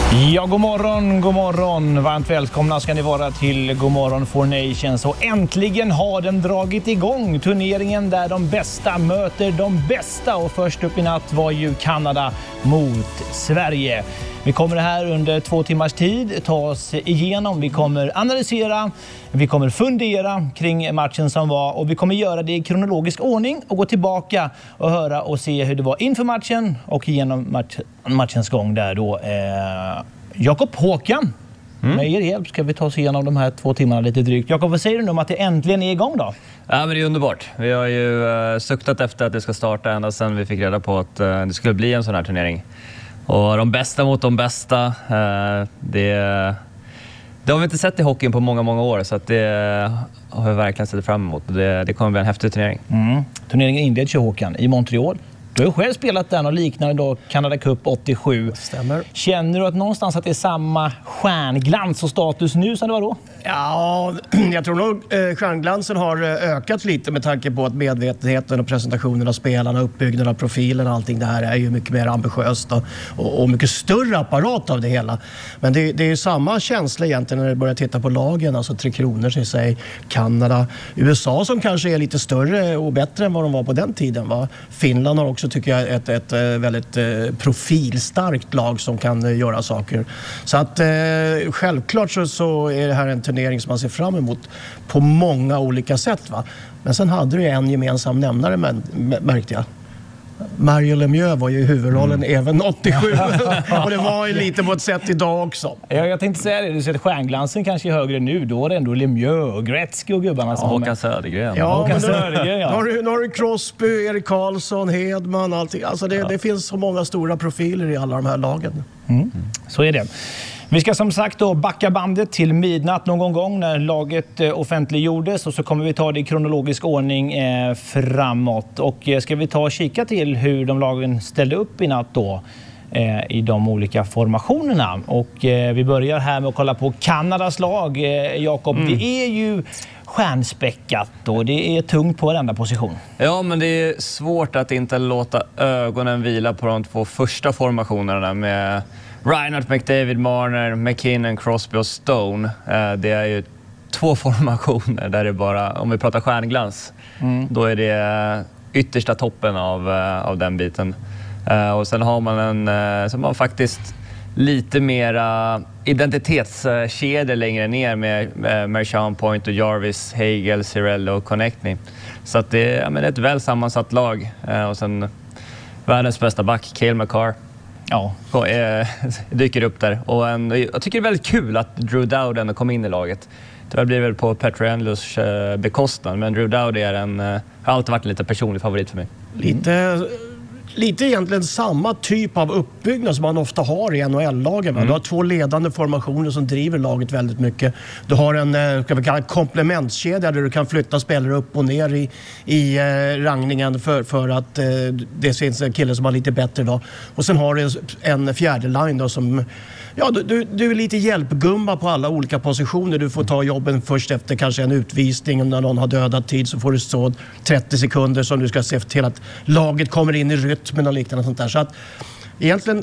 Ja, god morgon. Varmt välkomna ska ni vara till God morgon for Nations. Och äntligen har den dragit igång turneringen där de bästa möter de bästa. Och först upp i natt var ju Kanada mot Sverige. Vi kommer här under 2 timmars tid ta oss igenom. Vi kommer analysera, vi kommer fundera kring matchen som var. Och vi kommer göra det i kronologisk ordning och gå tillbaka och höra och se hur det var inför matchen och genom matchens gång där då. Jakob, Håkan, med er hjälp ska vi ta oss igenom de här 2 timmarna lite drygt. Jakob, vad säger du nu om att det äntligen är igång då? Ja, men det är underbart. Vi har ju suktat efter att det ska starta ända sedan vi fick reda på att det skulle bli en sån här turnering. Och de bästa mot de bästa, det har vi inte sett i hockeyn på många år, så att det har vi verkligen sett fram emot. Det kommer bli en häftig turnering. Turneringen inleds ju, Håkan, i Montreal. Du har ju själv spelat den och liknande då, Canada Cup 87. Stämmer. Känner du att någonstans att det är samma stjärnglans och status nu som det var då? Ja, jag tror nog stjärnglansen har ökat lite med tanke på att medvetenheten och presentationen av spelarna, uppbyggnaden av profilen och allting det här är ju mycket mer ambitiöst och mycket större apparat av det hela. Men det är ju samma känsla egentligen när du börjar titta på lagen, alltså Tre Kronor i sig, Kanada, USA som kanske är lite större och bättre än vad de var på den tiden, va? Finland har också, tycker jag, ett väldigt profilstarkt lag som kan göra saker. Så att självklart så är det här en turnering som man ser fram emot på många olika sätt, va? Men sen hade det en gemensam nämnare, märkte jag. Mario Lemieux var ju huvudrollen även 87 och det var ju lite på ett sätt idag också. Ja, jag tänkte säga det, du ser att stjärnglansen kanske är högre nu, då är det ändå Lemieux och Gretzky och gubbarna som Håkan Södergren. Ja, Håkan Södergren, ja. Nu har du Crosby, Erik Karlsson, Hedman, allting. Alltså det finns så många stora profiler i alla de här lagen. Så är det. Vi ska som sagt då backa bandet till midnatt någon gång när laget offentliggjordes, och så kommer vi ta det i kronologisk ordning framåt. Och ska vi ta och kika till hur de lagen ställde upp i natt då i de olika formationerna. Och vi börjar här med att kolla på Kanadas lag. Jakob, det är ju stjärnspäckat och det är tungt på varenda position. Ja, men det är svårt att inte låta ögonen vila på de 2 första formationerna med Reinhardt, McDavid, Marner, McKinnon, Crosby och Stone. Det är ju 2 formationer där det bara, om vi pratar stjärnglans, då är det yttersta toppen av den biten. Och sen har man som har faktiskt lite mera identitetskedjor längre ner med Marchand, Point och Jarvis, Hagel, Cirelli och Connectney. Så att det är ett väl sammansatt lag. Och sen världens bästa back, Cale Makar. Ja, dyker upp där. Och jag tycker det är väldigt kul att Drew Dowd ändå kom in i laget. Det blir väl på Pietrangelo bekostnad, men Drew Dowd har alltid varit en lite personlig favorit för mig. Lite egentligen samma typ av uppbyggnad som man ofta har i NHL-lagen. Du har 2 ledande formationer som driver laget väldigt mycket. Du har en komplementskedja där du kan flytta spelare upp och ner i rangningen för att det finns en kille som har lite bättre dag. Och sen har du en fjärde line då som... Ja, du är lite hjälpgumma på alla olika positioner. Du får ta jobben först efter kanske en utvisning. När någon har dödat tid så får du stå 30 sekunder som du ska se till att laget kommer in i rytmen och liknande sånt där. Så att egentligen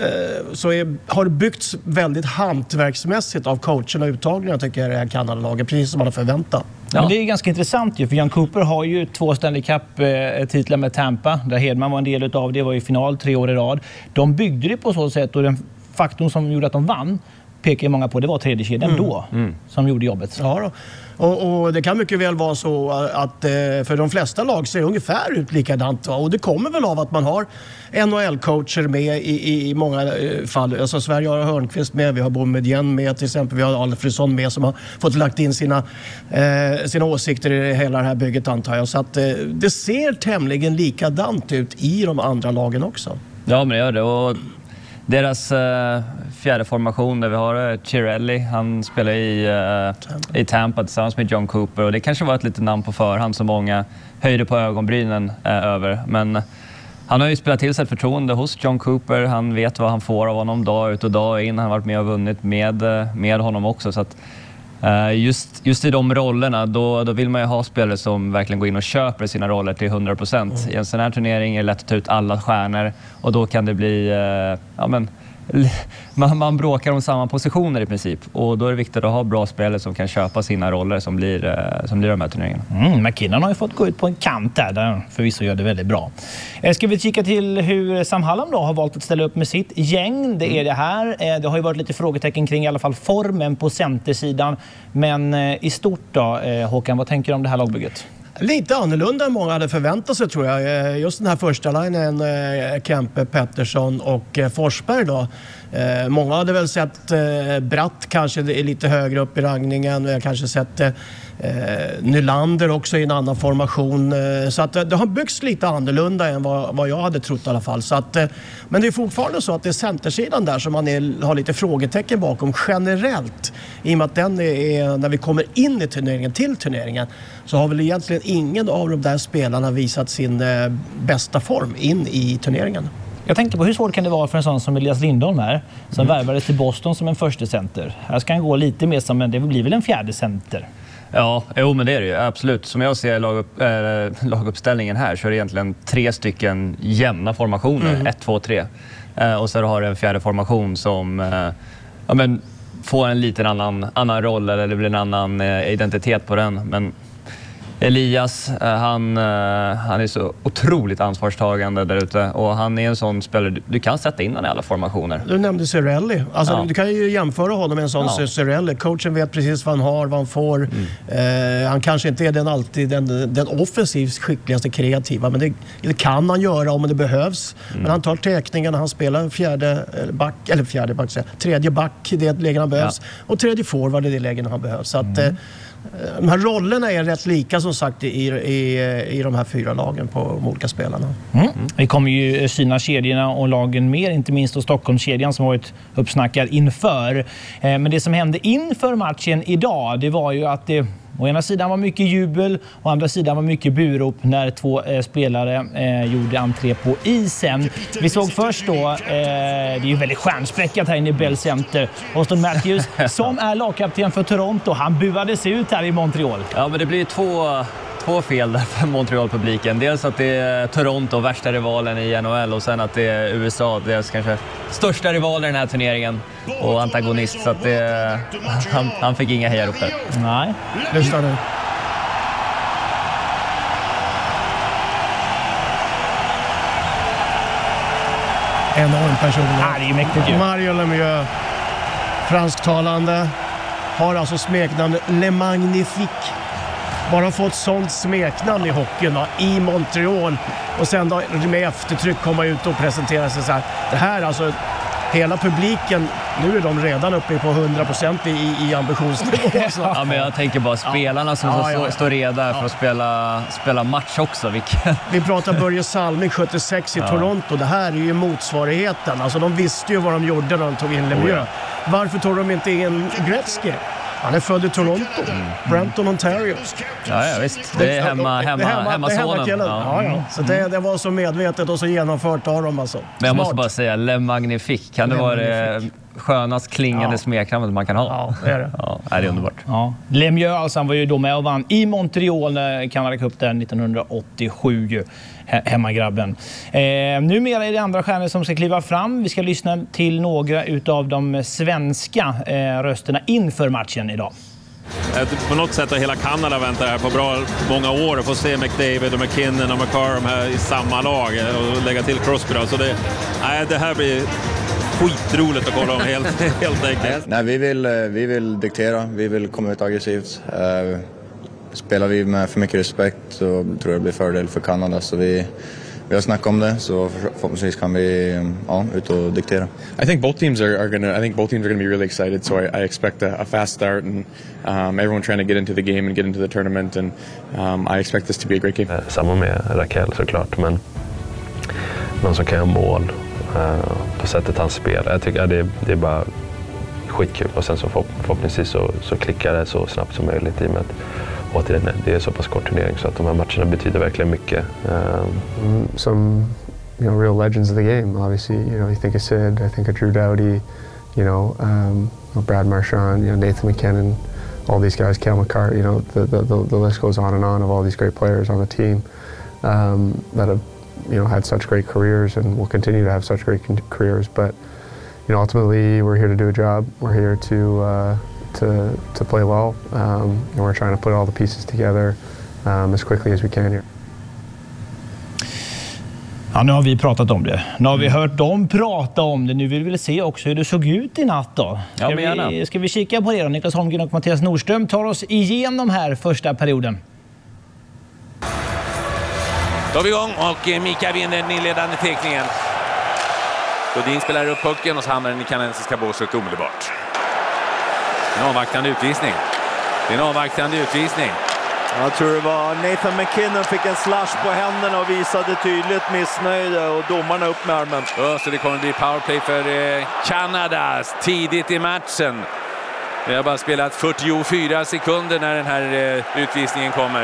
har det byggts väldigt hantverksmässigt av coacherna och uttagningarna, tycker jag, i det här Kanada-laget, precis som man har förväntat. Ja. Men det är ganska intressant ju, för Jan Cooper har ju 2 Stanley Cup-titlar med Tampa, där Hedman var en del av det, var i final 3 år i rad. De byggde det på så sätt, och den faktorn som gjorde att de vann pekar många på, det var tredje kedjan då som gjorde jobbet. Ja då. Och det kan mycket väl vara så att för de flesta lag ser det ungefär ut likadant. Och det kommer väl av att man har NHL-coacher med i många fall. Alltså Sverige har Hörnqvist med, vi har Boumedienne med till exempel, vi har Alfredsson med som har fått lagt in sina åsikter i hela det här bygget, antar jag. Så att det ser tämligen likadant ut i de andra lagen också. Ja, men det gör det. Och deras fjärde formation där vi har Cirelli, han spelar i Tampa tillsammans med John Cooper, och det kanske var ett litet namn på förhand som många höjde på ögonbrynen över, men han har ju spelat till sig ett förtroende hos John Cooper. Han vet vad han får av honom dag ut och dag in. Han har varit med och vunnit med honom också, så att just i de rollerna då vill man ju ha spelare som verkligen går in och köper sina roller till 100%. I en sån här turnering är det lätt att ta ut alla stjärnor, och då kan det bli man bråkar om samma positioner i princip. Och då är det viktigt att ha bra spelare som kan köpa sina roller som blir de här turneringarna. McKinnon har ju fått gå ut på en kant där han förvisso gör det väldigt bra. Ska vi kika till hur Sam Hallam då har valt att ställa upp med sitt gäng? Det är det här. Det har ju varit lite frågetecken kring i alla fall formen på centersidan. Men i stort då, Håkan, vad tänker du om det här lagbygget? Lite annorlunda än många hade förväntat sig, tror jag. Just den här första linjen, Kempe, Pettersson och Forsberg då. Många hade väl sett Bratt kanske är lite högre upp i rangningen. Vi har kanske sett Nylander också i en annan formation. Så att det har byggts lite annorlunda än vad jag hade trott i alla fall. Så att, men det är fortfarande så att det är centersidan där som man har lite frågetecken bakom generellt. I och med att den är, när vi kommer in i turneringen så har väl egentligen ingen av de där spelarna visat sin bästa form in i turneringen. Jag tänker på hur svårt kan det vara för en sån som Elias Lindholm här, som värvades till Boston som en första center. Här ska han gå lite mer som det blir väl en fjärde center. Ja, men det är det ju. Absolut. Som jag ser laguppställningen här så är det egentligen 3 stycken jämna formationer. 1, 2, 3. Och så har du en fjärde formation som får en liten annan roll eller det blir en annan identitet på den. Men Elias, han är så otroligt ansvarstagande där ute och han är en sån spelare, du kan sätta in honom i alla formationer. Du nämnde Cirelli. Alltså, du kan ju jämföra honom med en sån Cirelli. Coachen vet precis vad han har, vad han får. Han kanske inte är den offensivt skickligaste kreativa, men det kan han göra om det behövs. Men han tar teckningarna, han spelar tredje back i det lägen han behövs och tredje forward i det lägen han behövs. Så att de här rollerna är rätt lika som sagt i de här 4 lagen på de olika spelarna. Vi kommer ju syna kedjorna och lagen mer, inte minst då Stockholmskedjan som har varit uppsnackad inför. Men det som hände inför matchen idag, det var ju att det å ena sidan var mycket jubel och å andra sidan var mycket burop när 2 spelare gjorde entré på isen. Vi såg först då, det är ju väldigt stjärnspäckat här inne i Bell Center, Auston Matthews som är lagkapten för Toronto. Han buades ut här i Montreal. Ja, men det blir 2 fel där för Montreal-publiken. Dels att det är Toronto, värsta rivalen i NHL, och sen att det är USA, deras kanske största rival i den här turneringen och antagonist. Så att han fick inga hejarop där. Nej. Lyssna nu. Enorm person. Det är ju mäktigt ju. Mario Lemieux, fransktalande, har alltså smeknamnet Le Magnifique. Bara fått sånt smeknamn i hockeyn i Montreal och sen då med eftertryck komma ut och presentera sig så här. Det här alltså, hela publiken, nu är de redan uppe på 100% i ambitionsnivå. Ja, men jag tänker bara spelarna som står redo för att spela match också. Vi pratar Börje Salming 76 i Toronto. Det här är ju motsvarigheten. Alltså de visste ju vad de gjorde när de tog in Lemieux. Varför tog de inte in Gretzky? Han är född i Toronto, Brampton, Ontario. Ja, visst. Det är hemmasonen. Ja. Så det var så medvetet och så genomfört av dem alltså. Men jag måste bara säga, Le Magnifique, kan det vara det skönast klingande smeknamnet man kan ha? Ja, det är det. Ja, det är underbart. Ja. Lemieux alltså, han var ju då med och vann i Montreal när Canada Cup där 1987. Hemmagrabben. Numera är det andra stjärnor som ska kliva fram. Vi ska lyssna till några utav de svenska rösterna inför matchen idag. På något sätt har hela Kanada väntat här på bra många år att få se McDavid och McKinnon och McCarr här i samma lag och lägga till Crosby då. Så det här blir skitroligt att kolla om helt enkelt. Nej, vi vill diktera, vi vill komma ut aggressivt. Spelar vi med för mycket respekt så tror jag det blir fördel för Kanada, så vi har snackat om det, så förhoppningsvis kan vi ut och diktera. I think both teams are gonna be really excited, so I expect a fast start and everyone trying to get into the game and get into the tournament, and I expect this to be a great game. Samma med Rakell såklart, men någon som kan göra mål på sättet han spelar. Jag tycker det är bara skitkul, och sen så förhoppningsvis så klickar det så snabbt som möjligt i och med att återigen, det är så pass kort turnering så att de här matcherna betyder verkligen mycket. Some real legends of the game, obviously. You think of Sid, I think of Drew Doughty, Brad Marchand, Nathan McKinnon, all these guys, Cal McCart, the list goes on and on of all these great players on the team that have had such great careers and will continue to have such great careers. But ultimately we're here to do a job. We're here to play well, and we're trying to put all the pieces together as quickly as we can here. Ja, nu har vi pratat om det. Nu har vi hört dem prata om det. Nu vill vi se också hur det såg ut i natt då. Ska vi kika på det då? Niklas Holmgren och Mattias Nordström tar oss igenom här första perioden. Då är vi igång och Mika vinner den inledande teckningen. Godin spelar upp pucken och så hamnar den i kanadensiska båset omedelbart. En avvaktande utvisning. Det är en avvaktande utvisning. Jag tror det var Nathan McKinnon fick en slash på händerna och visade tydligt missnöjd och domarna upp med armen. Så det kommer att bli powerplay för Kanada tidigt i matchen. Vi har bara spelat 44 sekunder när den här utvisningen kommer.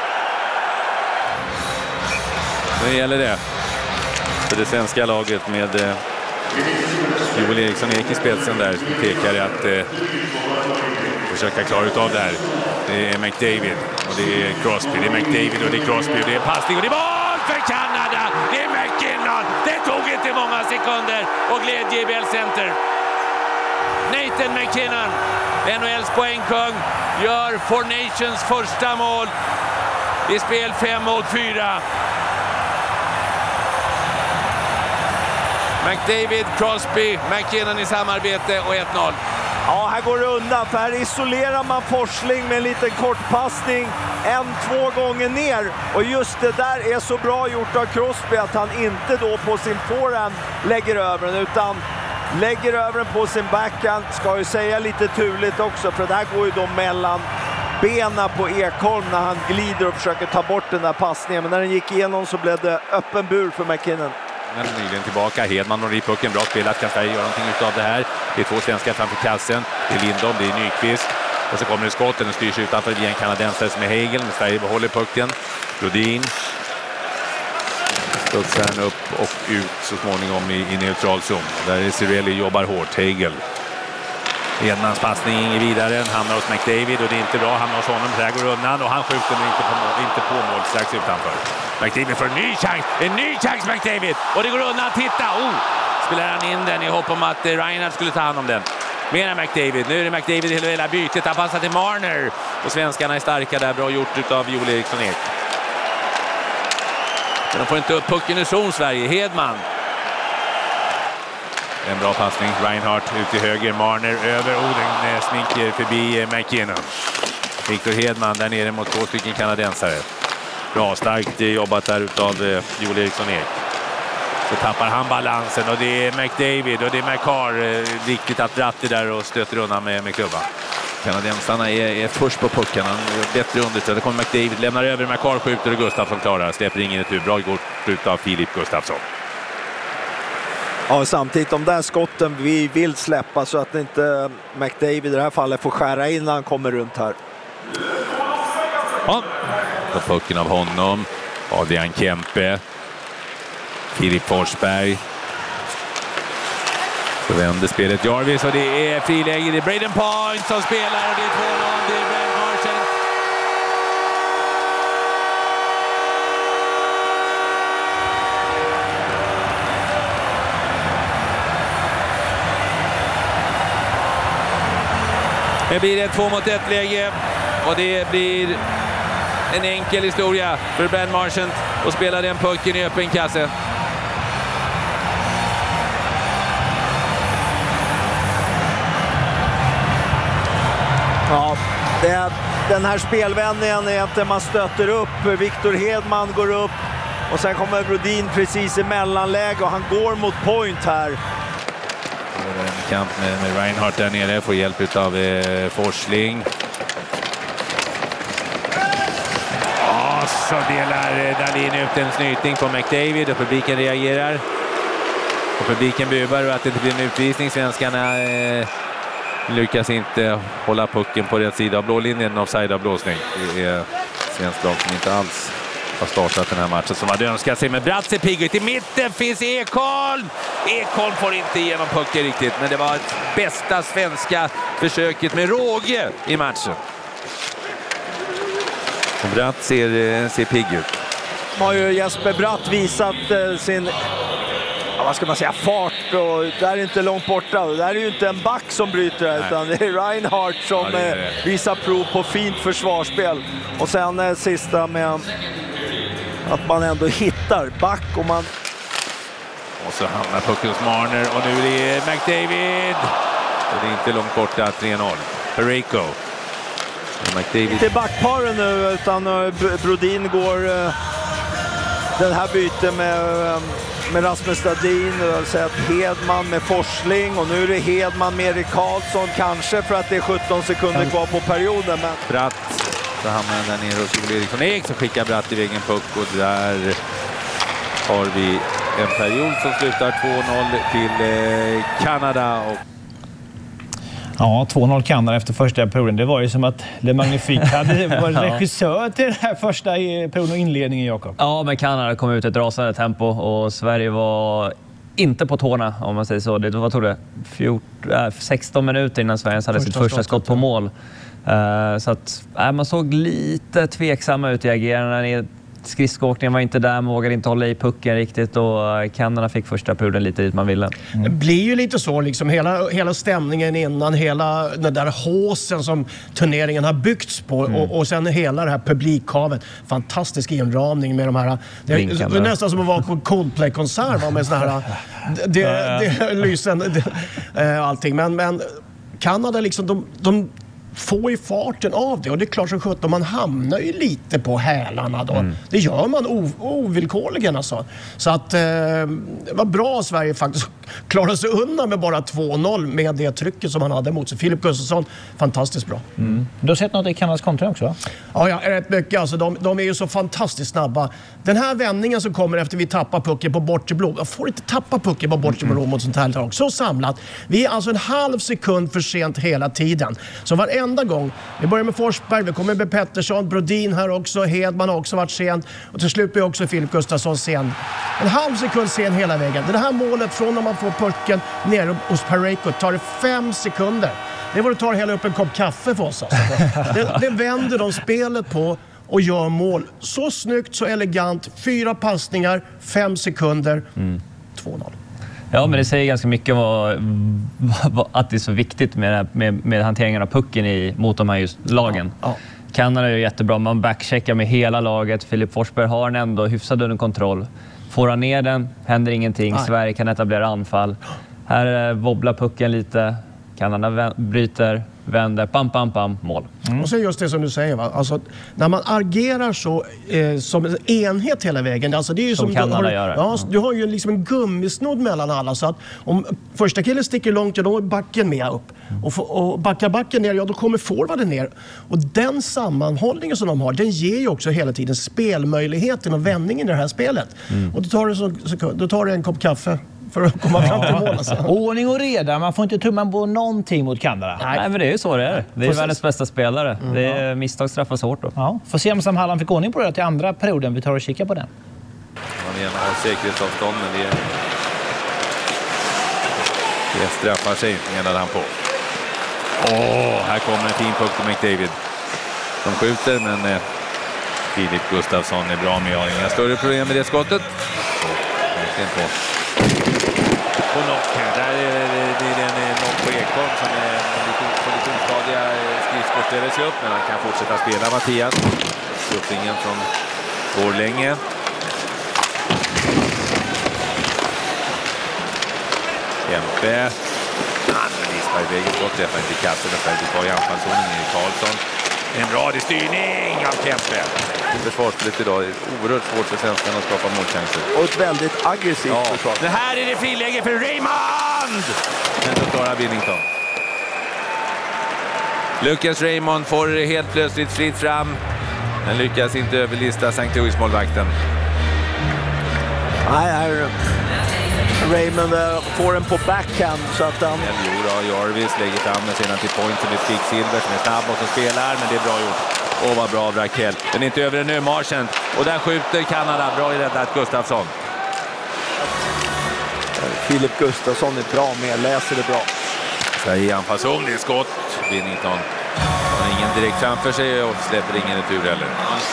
Det gäller det för det svenska laget med Joel Eriksson i spetsen där som pekar att försöka klara ut av det här. Det är McDavid och det är Crosby, det är McDavid och det är Crosby och det är passning och det är mål för Kanada! Det är McKinnon! Det tog inte många sekunder och glädje i Bell Center. Nathan McKinnon, NHLs poängkung, gör Four Nations första mål i spel 5-4. McDavid, Crosby, McKinnon i samarbete och 1-0. Ja, här går det undan, för här isolerar man Forsling med en liten kortpassning 1-2 gånger ner. Och just det där är så bra gjort av Crosby att han inte då på sin forehand lägger över den, utan lägger över den på sin backhand. Ska ju säga lite turligt också, för det här går ju då mellan benen på Ekholm när han glider och försöker ta bort den där passningen. Men när den gick igenom så blev det öppen bur för McKinnon. Nyligen tillbaka, Hedman och Ripucken, bra spelat, kan Sverige göra någonting utav det här. Det är två svenskar framför kassen, det är Lindholm, det är Nyqvist och så kommer det skotten och styrs utanför via en kanadensare som är Hegel, men Sverige behåller pucken. Brodin studsar den upp och ut så småningom i neutral zon. Där är Cirelli jobbar hårt, Hegel. Hedmans passning inget vidare, hamnar hos McDavid och det är inte bra, hamnar hos honom, så här går undan och han skjuter inte på mål strax utanför. McDavid får en ny chans McDavid och det går undan, titta, spelar han in den i hopp om att Reinhardt skulle ta hand om den. Mera McDavid, nu är det McDavid i hela bytet, han passar till Marner och svenskarna är starka där, bra gjort utav Joel Eriksson Ek. Men de får inte upp pucken i zon, Sverige, Hedman. En bra passning, Reinhardt ut till höger, Marner över, den sminker förbi McKinnon. Victor Hedman där nere mot 2 stycken kanadensare. Bra, starkt jobbat där utav Joel Eriksson Ek. Så tappar han balansen och det är McDavid och det är McCarr. Viktigt att Ratti där och stöter undan med klubban. Kanadensarna är först på pucken, han är bättre understöd. Det kommer McDavid, lämnar över, McCarr skjuter och Gustafsson klarar. Släpper ingen retur, bra gjort utav Filip Gustafsson. Ja, samtidigt de där skotten vi vill släppa så att inte McDavid i det här fallet får skära in när han kommer runt här. Ja, på pucken av honom. Adrian Kempe. Filip Forsberg. Så vänder spelet Jarvis och det är friläge. Det är Braden Point som spelar och det är 2-0. Det är Brad Marchand. Det blir ett 2-1-läge och det blir en enkel historia för Brad Marchand att spela den pucken i öppen kasse. Ja, den här spelvändningen är inte man stöter upp. Victor Hedman går upp och sen kommer Brodin precis i mellanläge och han går mot point här. En kamp med Reinhardt där nere, får hjälp av Forsling. Så delar Dahlin ut en snyting på McDavid och publiken reagerar. Och publiken bubar och att det inte blir en utvisning. Svenskarna lyckas inte hålla pucken på rätt sida av blålinjen, offside av blåsning. Det är svensk lag som inte alls har startat den här matchen som hade önskat sig. Men Bratz är pigg ut. I mitten finns Ekholm. Ekholm får inte igenom pucken riktigt, men det var ett bästa svenska försöket med råge i matchen. Bratt ser pigg ut. Har ju Jesper Bratt visat sin vad ska man säga, fart, och där är inte långt borta. Där är ju inte en back som bryter det, utan det är Reinhardt som visar prov på fint försvarsspel. Och sen sista med att man ändå hittar back och man... Och så hamnar pucken hos Marner och nu är det McDavid. Och det är inte långt borta, 3-0. Parayko. McDavid. Inte backparen nu, utan Brodin går den här bytet med Rasmus Stadin. Jag säger att Hedman med Forsling, och nu är det Hedman med Erik Karlsson, kanske för att det är 17 sekunder kvar på perioden. Men... Bratt, så hamnar den där nere hos Joel Eriksson Ek som skickar Bratt iväg en puck, och där har vi en period som slutar 2-0 till Kanada. Och... Ja, 2-0 Kanada efter första perioden. Det var ju som att Le Magnifique hade varit regissör till den här första perioden och inledningen, Jakob. Ja, men Kanada kom ut i ett rasande tempo och Sverige var inte på tårna, om man säger så. Det var, tror jag, 16 minuter innan Sverige hade sitt första skott på mål. Så att man såg lite tveksamma ut i agerandet. Skridskoåkningen var inte där, man vågade inte hålla i pucken riktigt, och Kanada fick första perioden lite dit man ville. Det blir ju lite så, liksom hela stämningen innan, hela den där håsen som turneringen har byggts på, och sen hela det här publikhavet. Fantastisk inramning med de här... Det är nästan som att vara på Coldplay-konsert med såna här... det lysen, allting. Men Kanada liksom, de få i farten av det, och det är klart som sjutton, man hamnar ju lite på hälarna då. Det gör man ovillkorligen alltså. Så att det var bra Sverige faktiskt klarade sig undan med bara 2-0 med det trycket som han hade mot sig. Filip Gustafsson, fantastiskt bra. Du har sett något i Kanadas kontra också? Ja, rätt mycket. Alltså, de är ju så fantastiskt snabba. Den här vändningen som kommer efter vi tappar pucken på bortre blå. Jag får inte tappa pucken på bortre blå mot sånt här lag. Så samlat. Vi är alltså en halv sekund för sent hela tiden. Så varenda gång. Vi börjar med Forsberg, vi kommer med Pettersson, Brodin här också, Hedman har också varit sent. Och till slut blir också Filip Gustafsson sen. En halv sekund sen hela vägen. Det här målet från när man får pucken ner hos Parayko tar det 5 sekunder. Det var det tar hela upp en kopp kaffe för oss. Alltså. Det vänder de spelet på och gör mål. Så snyggt, så elegant. 4 passningar, 5 sekunder, 2-0. Ja, men det säger ganska mycket att det är så viktigt med hanteringen av pucken mot de här just lagen. Ja. Kanada är jättebra, man backcheckar med hela laget. Filip Forsberg har den ändå hyfsad under kontroll. Får han ner den, händer ingenting. Nej. Sverige kan etablera anfall. Här wobblar pucken lite. Kanada bryter, vänder, pam, mål. Och så just det som du säger, va? Alltså, när man agerar så som en enhet hela vägen, alltså det är ju som Kanada gör. Ja, du har ju liksom en gummisnodd mellan alla, så att om första killen sticker långt, ja, då är backen med upp. Och backar backen ner, ja, då kommer forwarden ner. Och den sammanhållningen som de har, den ger ju också hela tiden spelmöjligheten och vändningen i det här spelet. Och då tar det en kopp kaffe för att komma fram till mål. Alltså. Ordning och reda, man får inte tumma på någonting mot Kanada. Nej, men det är ju så det är. Det är världens bästa spelare. Det är misstag straffas hårt då. Ja, får se om Sam Halland fick ordning på det till andra perioden. Vi tar och kikar på den. Man menar säkerhetsavstånd, men det straffar sig, menade han på. Här kommer en fin puck till McDavid. De skjuter, men Filip Gustafsson är bra med. Jag har inga större problem med det skottet. På knock här. Där är det en knock på Ekholm som är lite ostadiga skridskor ställer sig upp, men han kan fortsätta spela. Mattias. Uppringen från Borlänge. Kempe. Han vispar iväg ett gott, träffar inte kassen. Det är kvar i anfallszonen. Erik Karlsson. En bra styrning av Kempe. Försvarsspelet idag är oerhört svårt för svenskarna att skapa målchanser. Och ett väldigt aggressivt försvar. Det här är det friläge för Raymond! Men så klarar Binnington. Lucas Raymond får helt plötsligt fritt fram. Men lyckas inte överlista St. Louis-målvakten. Nej, Raymond får den på backhand så att han... Jarvis lägger fram den sedan till point som är Kvicksilver som är snabb och som spelar, men det är bra gjort. Vad bra av Rakell. Den är inte över nu, Marchand. Och där skjuter Kanada. Bra i räddat Gustafsson. Filip Gustafsson är bra med, läser det bra. Sverige i anfallszon, det är skott. Binnington har ingen direkt framför sig och släpper ingen retur heller.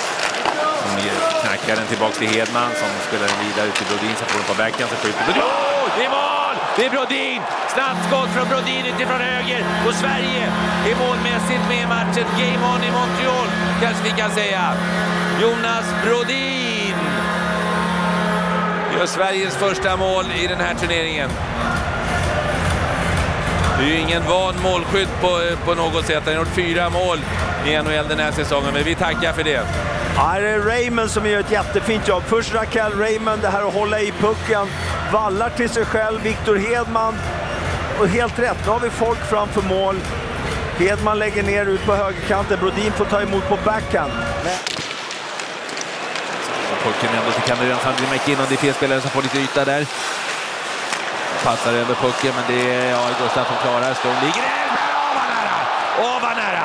Knackar den tillbaka till Hedman som spelar den vidare ut till Brodin, så får den på backen, så skjuter Brodin. Det är mål! Det är Brodin! Snabbt skott från Brodin utifrån höger. Och Sverige är målmässigt med i matchen. Game on i Montreal, kanske vi kan säga. Jonas Brodin gör Sveriges första mål i den här turneringen. Det är ju ingen van målskytt på något sätt. Han har gjort 4 mål i NHL den här säsongen, men vi tackar för det. Ja, det är Raymond som gör ett jättefint jobb. Först Rakell Raymond, det här att hålla i pucken. Vallar till sig själv, Victor Hedman. Och helt rätt, nu har vi folk framför mål. Hedman lägger ner ut på högerkanten. Brodin får ta emot på backhand. Pucken ändå till kanadensaren. Det är McKinnon, det är fel spelare som får lite yta där. Passar över pucken, men det är Gustav som klarar. Stone ligger där. Vad nära!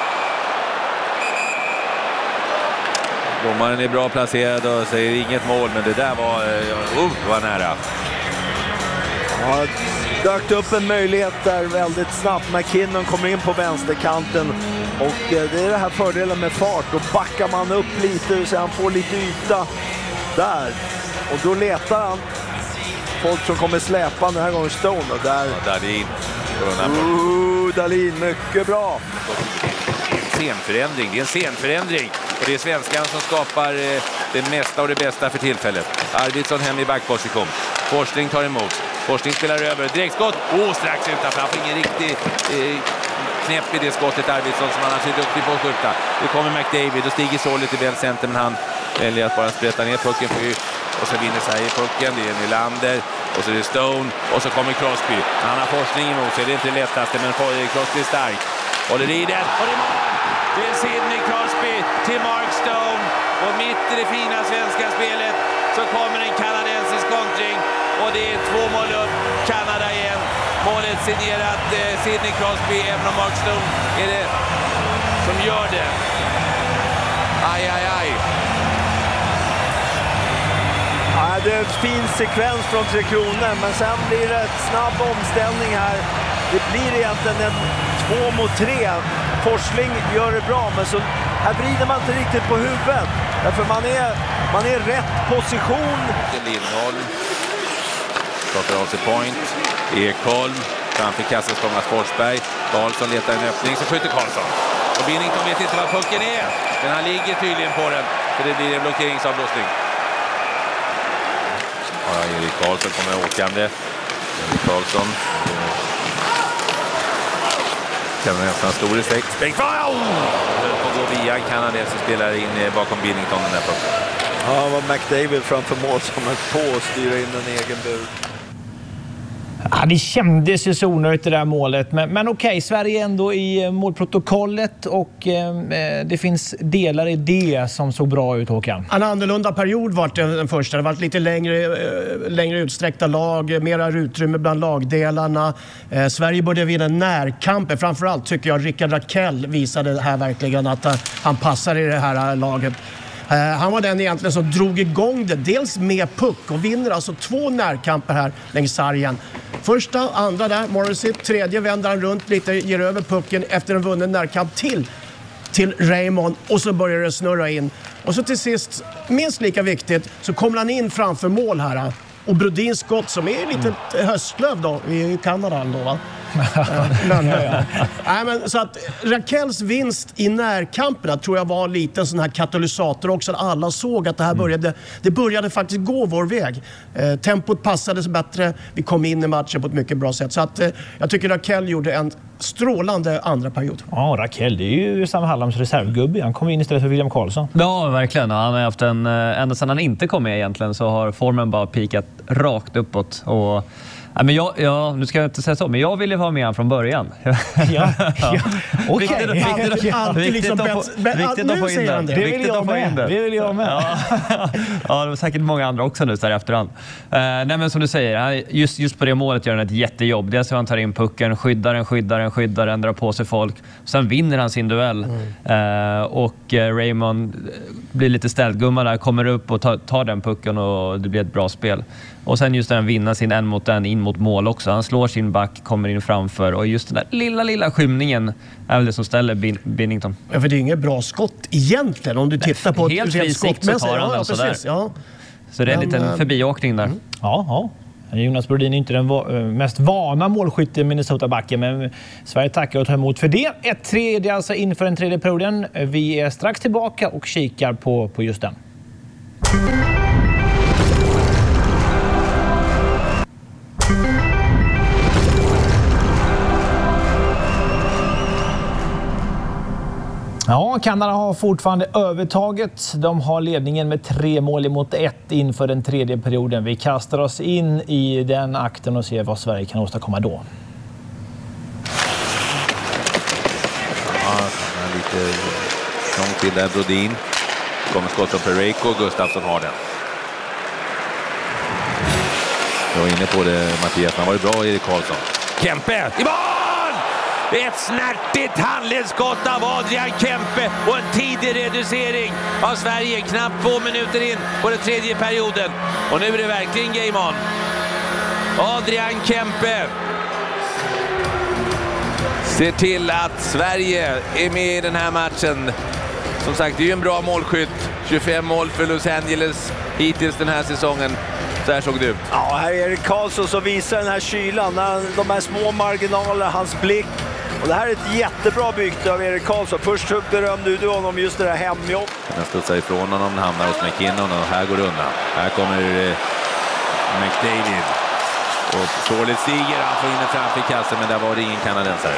Domaren är bra placerad och säger inget mål, men det där var nära. Ja, dök upp en möjlighet där väldigt snabbt. McKinnon kommer in på vänsterkanten och det är det här fördelen med fart. Då backar man upp lite så han får lite yta där. Och då letar han folk som kommer släpa den här gången Stone. Och där... Dahlin. Dahlin, mycket bra. Det är en scenförändring. Och det är svenskan som skapar det mesta och det bästa för tillfället. Arvidsson hem i backposition. Forsling tar emot. Forsling spelar över. Direktskott. Strax utanför. Han får ingen riktig knäpp i det skottet. Arvidsson som annars är duktig på att skjuta. Nu kommer McDavid och stiger så lite väl center, men han väljer att bara sprätta ner pucken. Och så vinner sig i pucken. Det är Nylander. Och så är det Stone. Och så kommer Crosby. Han har Forsling emot sig. Det är inte det lättaste, men Crosby är stark. Håller i den. Och det är mål! Det är Sidney Crosby till Mark Stone. Och mitt i det fina svenska spelet så kommer en kanadensisk kontring. Och det är 2 mål upp. Kanada igen. Målet signerat Sidney Crosby. Även om Mark Stone är det som gör det. Aj. Ja, det är en fin sekvens från Tre Kronor, men sen blir det ett snabb omställning här. Det blir egentligen en 2 mot 3. Forsling gör det bra, men så här vrider man inte riktigt på huvudet. Därför man är i rätt position. Lindholm pratar av sig point. Ekholm framför kassen Thomas Forsberg. Karlsson letar en öppning, så skjuter Karlsson. Och Binnington vet inte vad pucken är, men han ligger tydligen på den, för det blir en blockeringsavblåsning. Erik Karlsson kommer åkande. Erik Karlsson känner nästan stor respekt. Och gå via en kanadensisk spelare in bakom Binnington den där pucken. Ja, det var McDavid framför mål som höll på att styra in en egen bur. Ja, det kändes ju så onödigt det där målet. Men okej, Sverige är ändå i målprotokollet och det finns delar i det som såg bra ut, Håkan. En annorlunda period var den första. Det var lite längre utsträckta lag, mera utrymme bland lagdelarna. Sverige började vinna närkamper. Framförallt tycker jag Rickard Rakell visade här verkligen att han passar i det här laget. Han var den egentligen som drog igång det. Dels med puck och vinner alltså 2 närkamper här längs sargen. Första, andra där, Morrissey. Tredje vänder han runt lite, ger över pucken efter en vunnen närkamp till Raymond. Och så börjar det snurra in. Och så till sist, minst lika viktigt, så kommer han in framför mål här. Och Brodins skott som är lite höstlöv då i Kanada då, va? Nej, men så att Rakells vinst i närkamperna tror jag var lite en sån här katalysator också. Alla såg att det här började faktiskt gå vår väg. Tempot passade så bättre. Vi kom in i matchen på ett mycket bra sätt. Så att jag tycker Rakell gjorde en strålande andra period. Ja, Rakell, det är ju Sam Hallams reservgubbe. Han kom in istället för William Karlsson. Ja, verkligen. Han har haft ända sedan han inte kom med egentligen så har formen bara pikat rakt uppåt. Och men nu ska jag inte säga så, men jag ville vara med han från början. Ja. Okej. Viktigt att få in det. Det vill jag med. Ja, det var säkert många andra också nu där efterhand. Nej, men som du säger, just på det målet gör han ett jättejobb. Dels hur han tar in pucken, skyddar den, drar på sig folk. Sen vinner han sin duell. Och Raymond blir lite ställgumma där, kommer upp och tar den pucken och det blir ett bra spel. Och sen just när han vinner sin 1-mot-1 in mot mål också. Han slår sin back, kommer in framför. Och just den där lilla skymningen är väl det som ställer Binnington. Ja, för det är inget bra skott egentligen om du tittar på helt fri sikt så tar han den sådär. Ja. Så det är en liten förbiåkning där. Ja. Jonas Brodin är inte den mest vana målskytten i Minnesota-backen, men Sverige tackar och tar emot för det. 1-3 alltså inför den tredje perioden. Vi är strax tillbaka och kikar på just den. Ja, Kanada har fortfarande övertaget. De har ledningen med 3 mål emot 1 inför den tredje perioden. Vi kastar oss in i den akten och ser vad Sverige kan åstadkomma då. Ja, lite långt till där Brodin. Kommer skott från Parayko, Gustafsson har den. Jag var inne på det, Mattias. Han var ju bra, Erik Karlsson. Kempe i mål! Ett snärtigt handledsskott av Adrian Kempe och en tidig reducering av Sverige. Knappt 2 minuter in på den tredje perioden. Och nu är det verkligen game on. Adrian Kempe ser till att Sverige är med i den här matchen. Som sagt, det är ju en bra målskytt. 25 mål för Los Angeles hittills den här säsongen. Så här såg det ut. Ja, här är Erik Karlsson som visar den här kylan. De här små marginalerna, hans blick. Och det här är ett jättebra byte av Erik Karlsson. Först berömde du honom just det där hemjobb. Den studsar ifrån honom, hamnar hos McKinnon och här går det undan. Här kommer McDavid. Och sålet stiger, han får in den framför kassen, men där var det ingen kanadensare.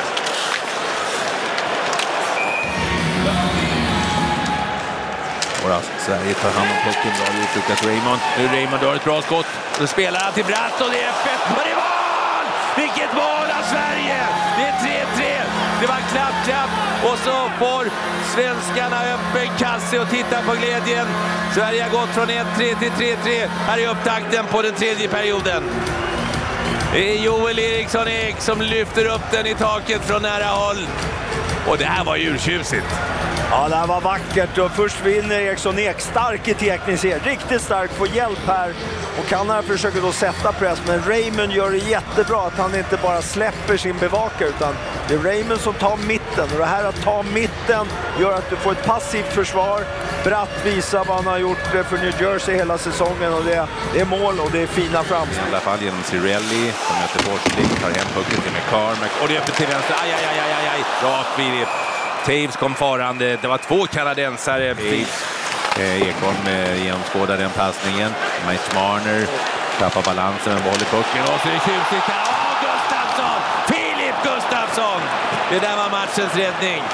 Och Sverige tar hand om pucken, bra gjort Lucas Raymond. Nu Raymond har ett bra skott. Så spelar han till Bratt och det är öppet. Och det är mål! Vilket mål av Sverige! Det är 3-3. Det var klapp. Och så får svenskarna öppen kasse och tittar på glädjen. Sverige har gått från 1-3 till 3-3. Här är upptakten på den tredje perioden. Det är Joel Eriksson Ek som lyfter upp den i taket från nära håll. Och det här var ju urtjusigt. Ja, det här var vackert och först vinner Eriksson Ek, stark i teknisk, riktigt stark, får hjälp här och Kanada försöker då sätta press, men Raymond gör det jättebra att han inte bara släpper sin bevakare utan det är Raymond som tar mitten och det här att ta mitten gör att du får ett passivt försvar. Bratt visar vad han har gjort för New Jersey hela säsongen och det är mål och det är fina framsteg. I alla fall genom Cirelli som möter Forsling, tar hem pucken till McCarr och det är öppet till vänster, aj. Bra Filip. Taves kom farande, det var 2 kanadensare. Ekholm genomskådar den passningen. Mike Marner tappar balansen med boll i pucken. Och så är det tjusigt. Gustafsson! Filip Gustafsson! Det där var matchens räddning.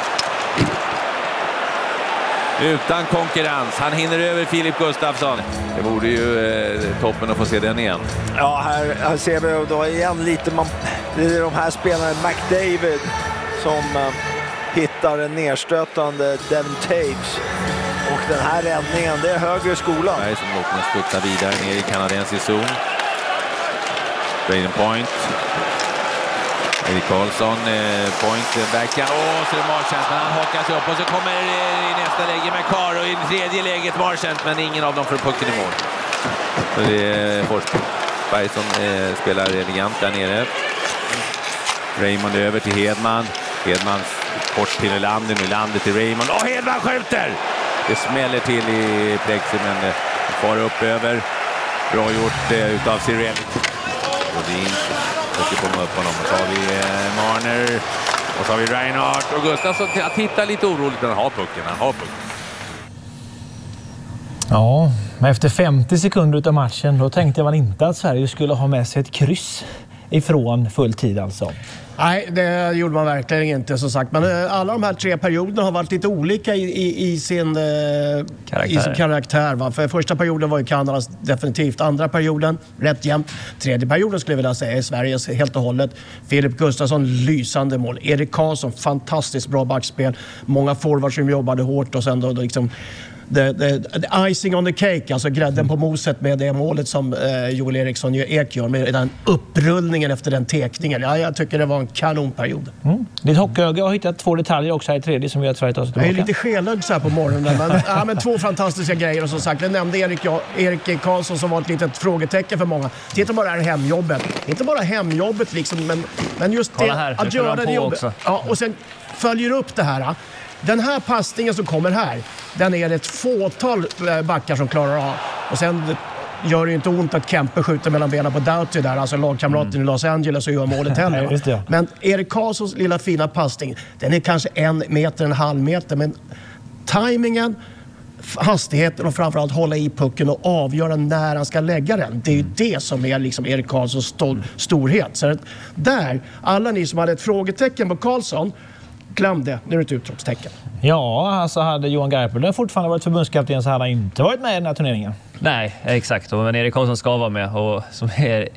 Utan konkurrens. Han hinner över Filip Gustafsson. Det borde ju toppen att få se den igen. Ja, här ser vi då igen lite. Det är de här spelarna, McDavid, som hittar en nerstötande Devin Taves. Och den här räddningen, det är högre skola. Sverige som låter studsa vidare ner i kanadensisk zon. Braden Point. Erik Karlsson, Point, backhand. Så är det Marchand, men han hakar sig upp. Och så kommer i nästa läge McCarr och i tredje läget Marchand, men ingen av dem får pucken i mål. Så det är Forsberg som spelar elegant där nere. Raymond över till Hedman. Hedman kort till Nylander, Nylander till Raymond. Och Hedman skjuter! Det smäller till i plexi, men far upp över. Bra gjort utav Cirelli. Brodin försöker komma upp honom. Så har vi Marner. Och så har vi Reinhardt och Gustafsson. Jag tittar lite oroligt, men han har pucken. Ja, men efter 50 sekunder av matchen då tänkte man inte att Sverige skulle ha med sig ett kryss ifrån full tid alltså. Nej, det gjorde man verkligen inte som sagt. Men alla de här 3 perioderna har varit lite olika i sin karaktär. Va? För första perioden var ju Kanadas definitivt. Andra perioden, rätt jämnt. Tredje perioden skulle jag vilja säga är Sveriges helt och hållet. Filip Gustafsson, lysande mål. Erik Karlsson, fantastiskt bra backspel. Många forwards som jobbade hårt och sen då liksom the icing on the cake, alltså grädden på moset med det målet som Joel Eriksson Ek gör med den upprullningen efter den tekningen. Ja, jag tycker det var en kanonperiod. Ditt hockeyöga har hittat 2 detaljer också här i tredje som vi har Sverige tar sig tillbaka. Jag är lite skelögd så här på morgonen, men 2 fantastiska grejer och som sagt, jag nämnde Erik Karlsson som var ett litet frågetecken för många. Titta bara det här hemjobbet. Inte bara hemjobbet liksom, men just det här, att göra det jobbet. Ja, och sen följer upp det här. Den här passningen som kommer här, den är ett fåtal backar som klarar av. Och sen gör det ju inte ont att Kempe skjuter mellan benen på Doughty där, alltså lagkamraten i Los Angeles, och gör målet heller. Just det. Men Erik Karlssons lilla fina passning, den är kanske 1 meter, en halv meter, men timingen, hastigheten och framförallt hålla i pucken och avgöra när han ska lägga den. Det är ju det som är liksom Erik Karlssons storhet. Så där, alla ni som hade ett frågetecken på Karlsson, glöm det, nu är det ett utropstecken. Ja, alltså hade Johan Garpenlöv fortfarande varit förbundskapten så hade han inte varit med i den här turneringen. Nej, exakt. Men Erik Karlsson ska vara med, och som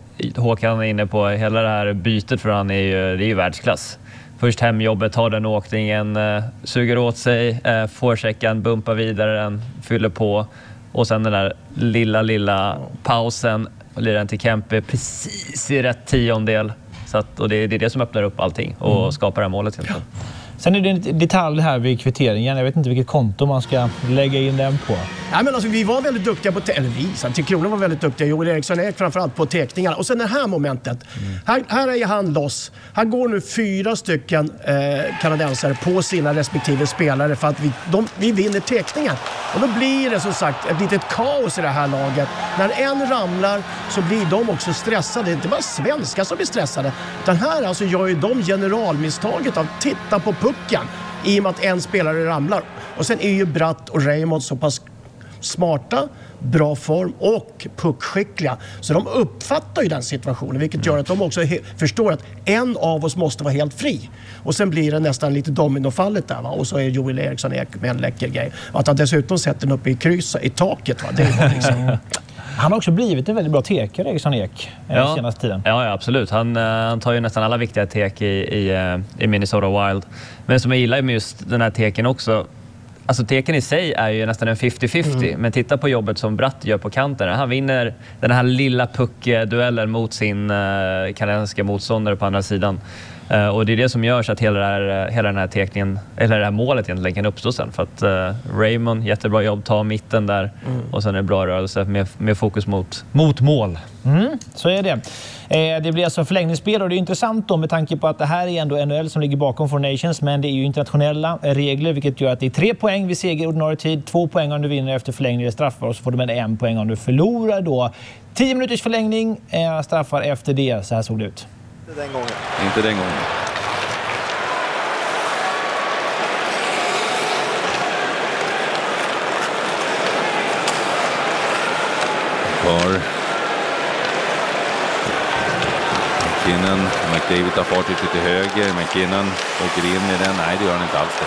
Håkan är inne på, hela det här bytet för han är ju världsklass. Först hemjobbet, tar den åkningen, suger åt sig, forechecken, bumpar vidare den, fyller på, och sen den där lilla pausen och lirar den till Kempe precis i rätt tiondel. Så att, och det är det som öppnar upp allting och skapar det här målet egentligen. Sen är det en detalj här vid kvitteringen. Jag vet inte vilket konto man ska lägga in den på. Ja, men alltså, vi var väldigt duktiga på... Till Kronan var väldigt duktiga. Joel Eriksson är framförallt på teckningar. Och sen det här momentet. Här är han loss. Här går nu 4 stycken kanadensare på sina respektive spelare för att vi vinner teckningen. Och då blir det som sagt ett litet kaos i det här laget. När en ramlar så blir de också stressade. Det är inte bara svenskar som blir stressade. Utan här alltså gör ju de generalmisstaget av att titta på pucken i och med att en spelare ramlar. Och sen är ju Bratt och Raymond så pass smarta, bra form och puckskickliga. Så de uppfattar ju den situationen, vilket gör att de också förstår att en av oss måste vara helt fri. Och sen blir det nästan lite dominofallet där, va? Och så är Joel Eriksson med en läcker grej. Att han dessutom sätter den upp i kryss i taket, va? Det är liksom... Han har också blivit en väldigt bra tekare, Eriksson Ek, senaste tiden. Ja, absolut. Han tar ju nästan alla viktiga tek i Minnesota Wild. Men som jag gillar med just den här teken också, alltså teken i sig är ju nästan en 50-50, men titta på jobbet som Bratt gör på kanten. Han vinner den här lilla puckduellen mot sin kanadensiska motståndare på andra sidan. Och det är det som gör så att hela den här tekningen, eller det här målet egentligen kan uppstå sen. För att Raymond, jättebra jobb, tar mitten där och sen är det bra rörelse med fokus mot mål. Så är det. Det blir alltså förlängningsspel, och det är intressant då med tanke på att det här är ändå NHL som ligger bakom Four Nations, men det är ju internationella regler, vilket gör att det är 3 poäng vid seger ordinarie tid, 2 poäng om du vinner efter förlängning eller straffar, och så får du med 1 poäng om du förlorar då. 10 minuters förlängning, straffar efter det. Så här såg det ut. Inte den gången. Kvar. McKinnon, McDavid tar fart ut till höger. McKinnon åker in med den. Nej, det gör han inte alls det.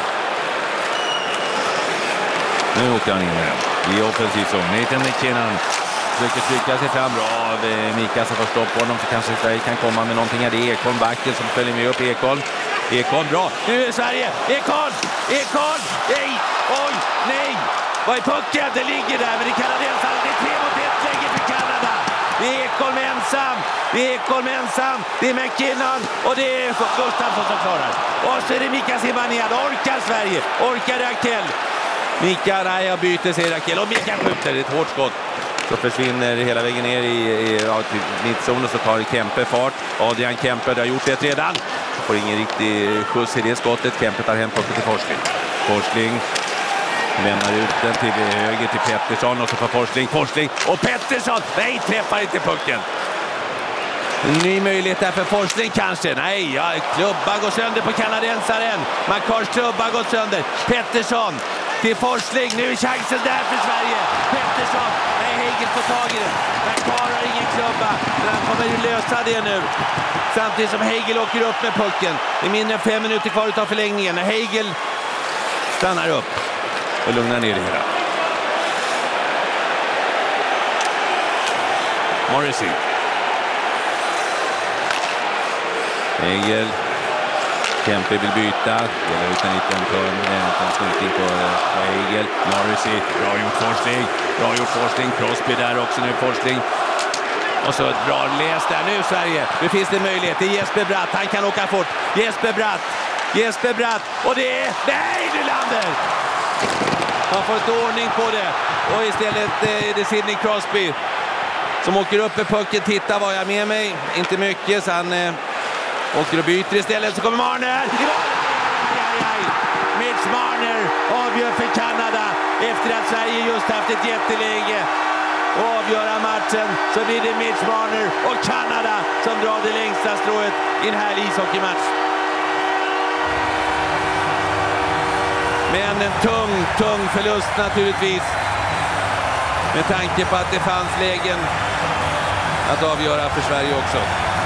Nu åker han in med den. I offensiv zon. Nathan McKinnon försöker trycka sig fram bra av Mika som får stopp på honom, så kanske Sverige kan komma med någonting här. Det är Ekholm, backen, som följer med upp. Ekholm, bra! Nu är Sverige! Ekholm! Nej! Oj! Nej! Vad är pucken? Det ligger där, men det är kanadensaren. Det är 3-1 läge för Kanada. Det är Ekholm ensam. Det är McKinnon och det är Gustafsson som klarar. Och så är det Mika Zibanejad. Orkar Sverige? Orkar Rakell? Mika, nej, jag byter, säger Rakell. Och Mika skjuter, det är ett hårt skott. Så försvinner hela vägen ner till mittzon, och så tar Kempe fart. Adrian Kempe, det har gjort det redan. Får ingen riktig skjuts i det skottet. Kempe tar hem pucken till Forsling lämnar ut den till höger till Pettersson, och så får Forsling och Pettersson, nej, träffar inte pucken. Ny möjlighet där för Forsling kanske. Nej, klubban går sönder på kanadensaren. Makars klubba går sönder. Pettersson till Forsling. Nu är chansen där för Sverige. Pettersson. Nej, Hegel får tag i den. Makar har ingen klubba. Men han kommer ju lösa det nu. Samtidigt som Hegel åker upp med pucken. Det är mindre än 5 minuter kvar utav förlängningen. När Hegel stannar upp och lugnar ner det hela. Morrissey. Hegel. Kempe vill byta. Delar ut en liten slutning på Hegel. Morrissey. Bra gjort Forsling. Crosby där också nu. Forsling. Och så ett bra läs där. Nu Sverige. Nu finns det möjlighet. Det är Jesper Bratt. Han kan åka fort. Jesper Bratt. Och det är... Nej, Nylander! Han får ett ordning på det. Och istället är det Sidney Crosby som åker upp med pucken. Titta vad jag med mig. Inte mycket, så han åker och byter istället. Så kommer Marner. Mitch Marner avgör för Kanada efter att Sverige just haft ett jätteläge. och avgöra matchen så blir det Mitch Marner och Kanada som drar det längsta strået i en härlig ishockeymatch. Men en tung förlust naturligtvis. Med tanke på att det fanns lägen att avgöra för Sverige också.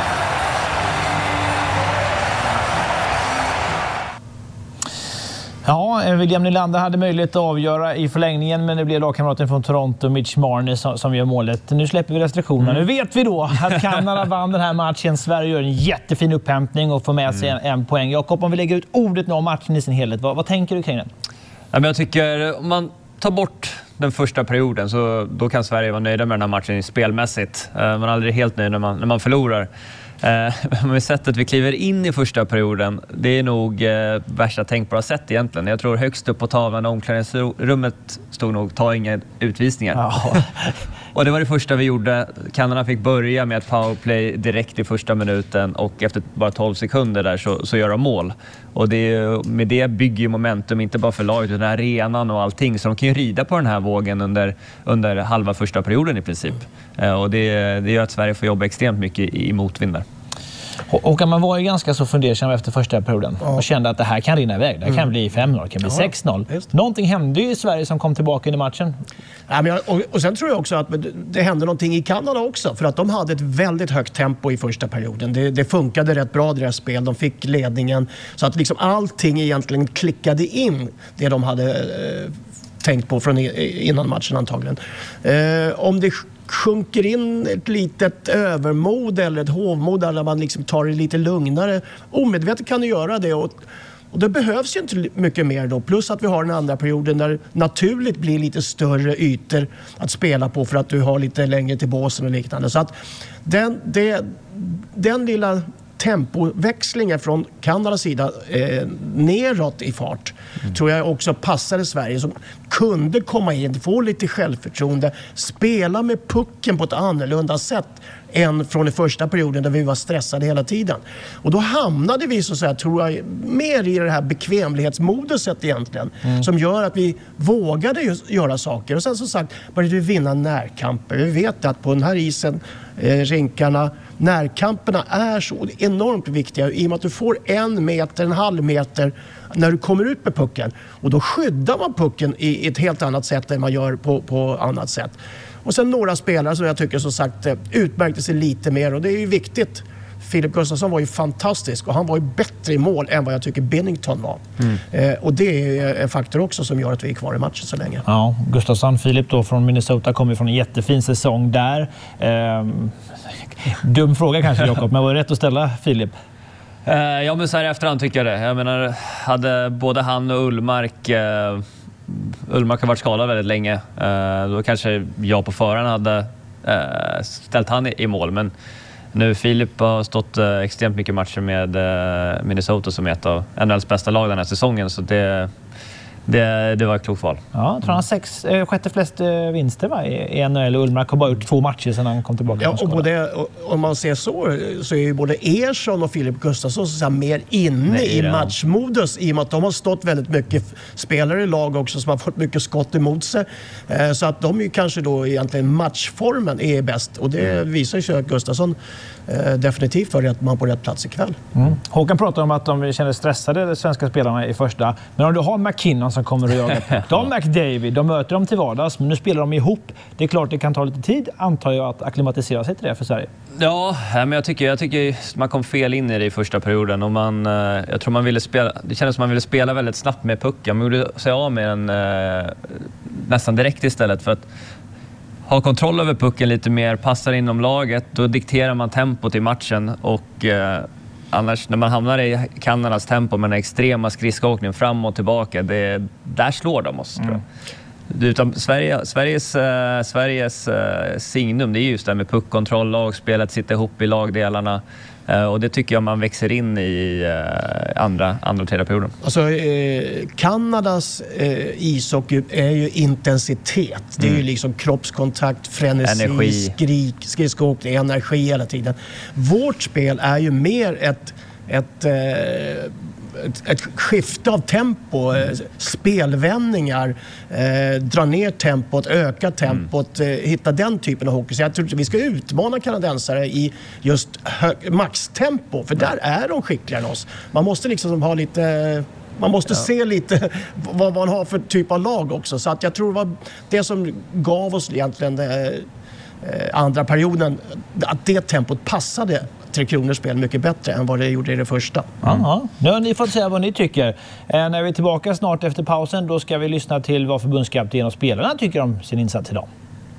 Ja, William Nylander hade möjlighet att avgöra i förlängningen, men det blev lagkamraten från Toronto, Mitch Marner, som gör målet. Nu släpper vi restriktionerna. Nu vet vi då att Kanada vann den här matchen. Sverige gör en jättefin upphämtning och får med sig en poäng. Jakob, om vi lägger ut ordet nu om matchen i sin helhet, vad tänker du kring den? Ja, men jag tycker om man tar bort den första perioden så då kan Sverige vara nöjda med den här matchen spelmässigt. Man är aldrig helt nöjd när man förlorar. Men sättet vi kliver in i första perioden, det är nog värsta tänkbara sätt egentligen. Jag tror högst upp på tavlan i omklädningsrummet stod nog ta inga utvisningar. Ja. Och det var det första vi gjorde. Kanada fick börja med ett powerplay direkt i första minuten och efter bara 12 sekunder där så gör de mål. Och med det bygger ju momentum inte bara för laget utan arenan och allting. Så de kan ju rida på den här vågen under halva första perioden i princip. Och det gör att Sverige får jobba extremt mycket i motvind där. Och man var ju ganska så fundersam efter första perioden och kände att det här kan rinna iväg. Det här kan bli 5-0, det kan bli 6-0. Någonting hände ju i Sverige som kom tillbaka in i matchen. Ja, men och sen tror jag också att det hände någonting i Kanada också. För att de hade ett väldigt högt tempo i första perioden. Det funkade rätt bra deras spel. De fick ledningen. Så att liksom allting egentligen klickade in det de hade tänkt på från innan matchen antagligen. Om det sjunker in ett litet övermod eller ett hovmod där man liksom tar det lite lugnare. Omedvetet kan du göra det och det behövs ju inte mycket mer då. Plus att vi har den andra perioden där naturligt blir lite större ytor att spela på för att du har lite längre till båsen och liknande. Så att den lilla tempoväxlingen från Kanadas sida neråt i fart tror jag också passade Sverige som kunde komma in, få lite självförtroende, spela med pucken på ett annorlunda sätt än från den första perioden där vi var stressade hela tiden. Och då hamnade vi så att säga, tror jag, mer i det här bekvämlighetsmoduset egentligen som gör att vi vågade göra saker. Och sen som sagt började vi vinna närkamper. Vi vet att på den här isen, rinkarna, närkamperna är så enormt viktiga i och med att du får 1 meter, en halv meter när du kommer ut med pucken. Och då skyddar man pucken i ett helt annat sätt än man gör på annat sätt. Och sen några spelare som jag tycker som sagt utmärkte sig lite mer och det är ju viktigt. Filip Gustafsson var ju fantastisk och han var ju bättre i mål än vad jag tycker Binnington var. Och det är en faktor också som gör att vi är kvar i matchen så länge. Ja, Gustafsson, Filip då från Minnesota kommer från en jättefin säsong där. Dum fråga kanske Jakob, men var det rätt att ställa Filip? Ja, men så här i efterhand tycker jag det. Jag menar, hade både han och Ullmark har varit skadad väldigt länge. Då kanske jag på förhand hade ställt han i mål. Men nu Filip har stått extremt mycket matcher med Minnesota som är ett av NHLs bästa lag den här säsongen. Så det var ett klokt val. Ja, jag tror han har sjätte flest vinster i NHL. Ullmark har bara gjort 2 matcher sedan han kom tillbaka. Ja, och om man ser så är ju både Ersson och Filip Gustafsson så mer inne i matchmodus i och med att de har stått väldigt mycket spelare i lag också som har fått mycket skott emot sig. Så att de är ju kanske då egentligen matchformen är bäst och det visar ju att Gustafsson definitivt var rätt man på rätt plats ikväll. Håkan pratar om att de känner stressade, de svenska spelarna i första. Men om du har McKinnon som kommer att jaga de McDavid, de möter dem till vardags, men nu spelar de ihop. Det är klart det kan ta lite tid, antar jag, att akklimatisera sig till det för Sverige. Ja, men jag tycker man kom fel in i det i första perioden och jag tror man ville spela, det kändes som man ville spela väldigt snabbt med pucken. Man gjorde sig av med den nästan direkt istället för att ha kontroll över pucken lite mer, passar inom laget, då dikterar man tempot i matchen och annars när man hamnar i Kanadas tempo med den extrema skridskoåkningen fram och tillbaka, där slår de oss tror jag. Utan Sveriges signum, det är just det med puckkontroll, lagspelet, sitta ihop i lagdelarna. Och det tycker jag man växer in i andra och tredje perioden. Alltså, Kanadas ishockey är ju intensitet. Det är ju liksom kroppskontakt, frenesi, skridskoåkning, energi hela tiden. Vårt spel är ju mer ett skifte av tempo, spelvändningar, dra ner tempot, öka tempot, hitta den typen av hockey. Så jag tror att vi ska utmana kanadensare i just maxtempo, för där är de skickligare än oss. Man måste liksom ha lite... Man måste se lite vad man har för typ av lag också. Så att jag tror det var det som gav oss egentligen andra perioden, att det tempot passade Tre Kronors spel mycket bättre än vad det gjorde i det första. Nu har ni fått säga vad ni tycker. När vi är tillbaka snart efter pausen, då ska vi lyssna till vad förbundskapten och spelarna tycker om sin insats idag.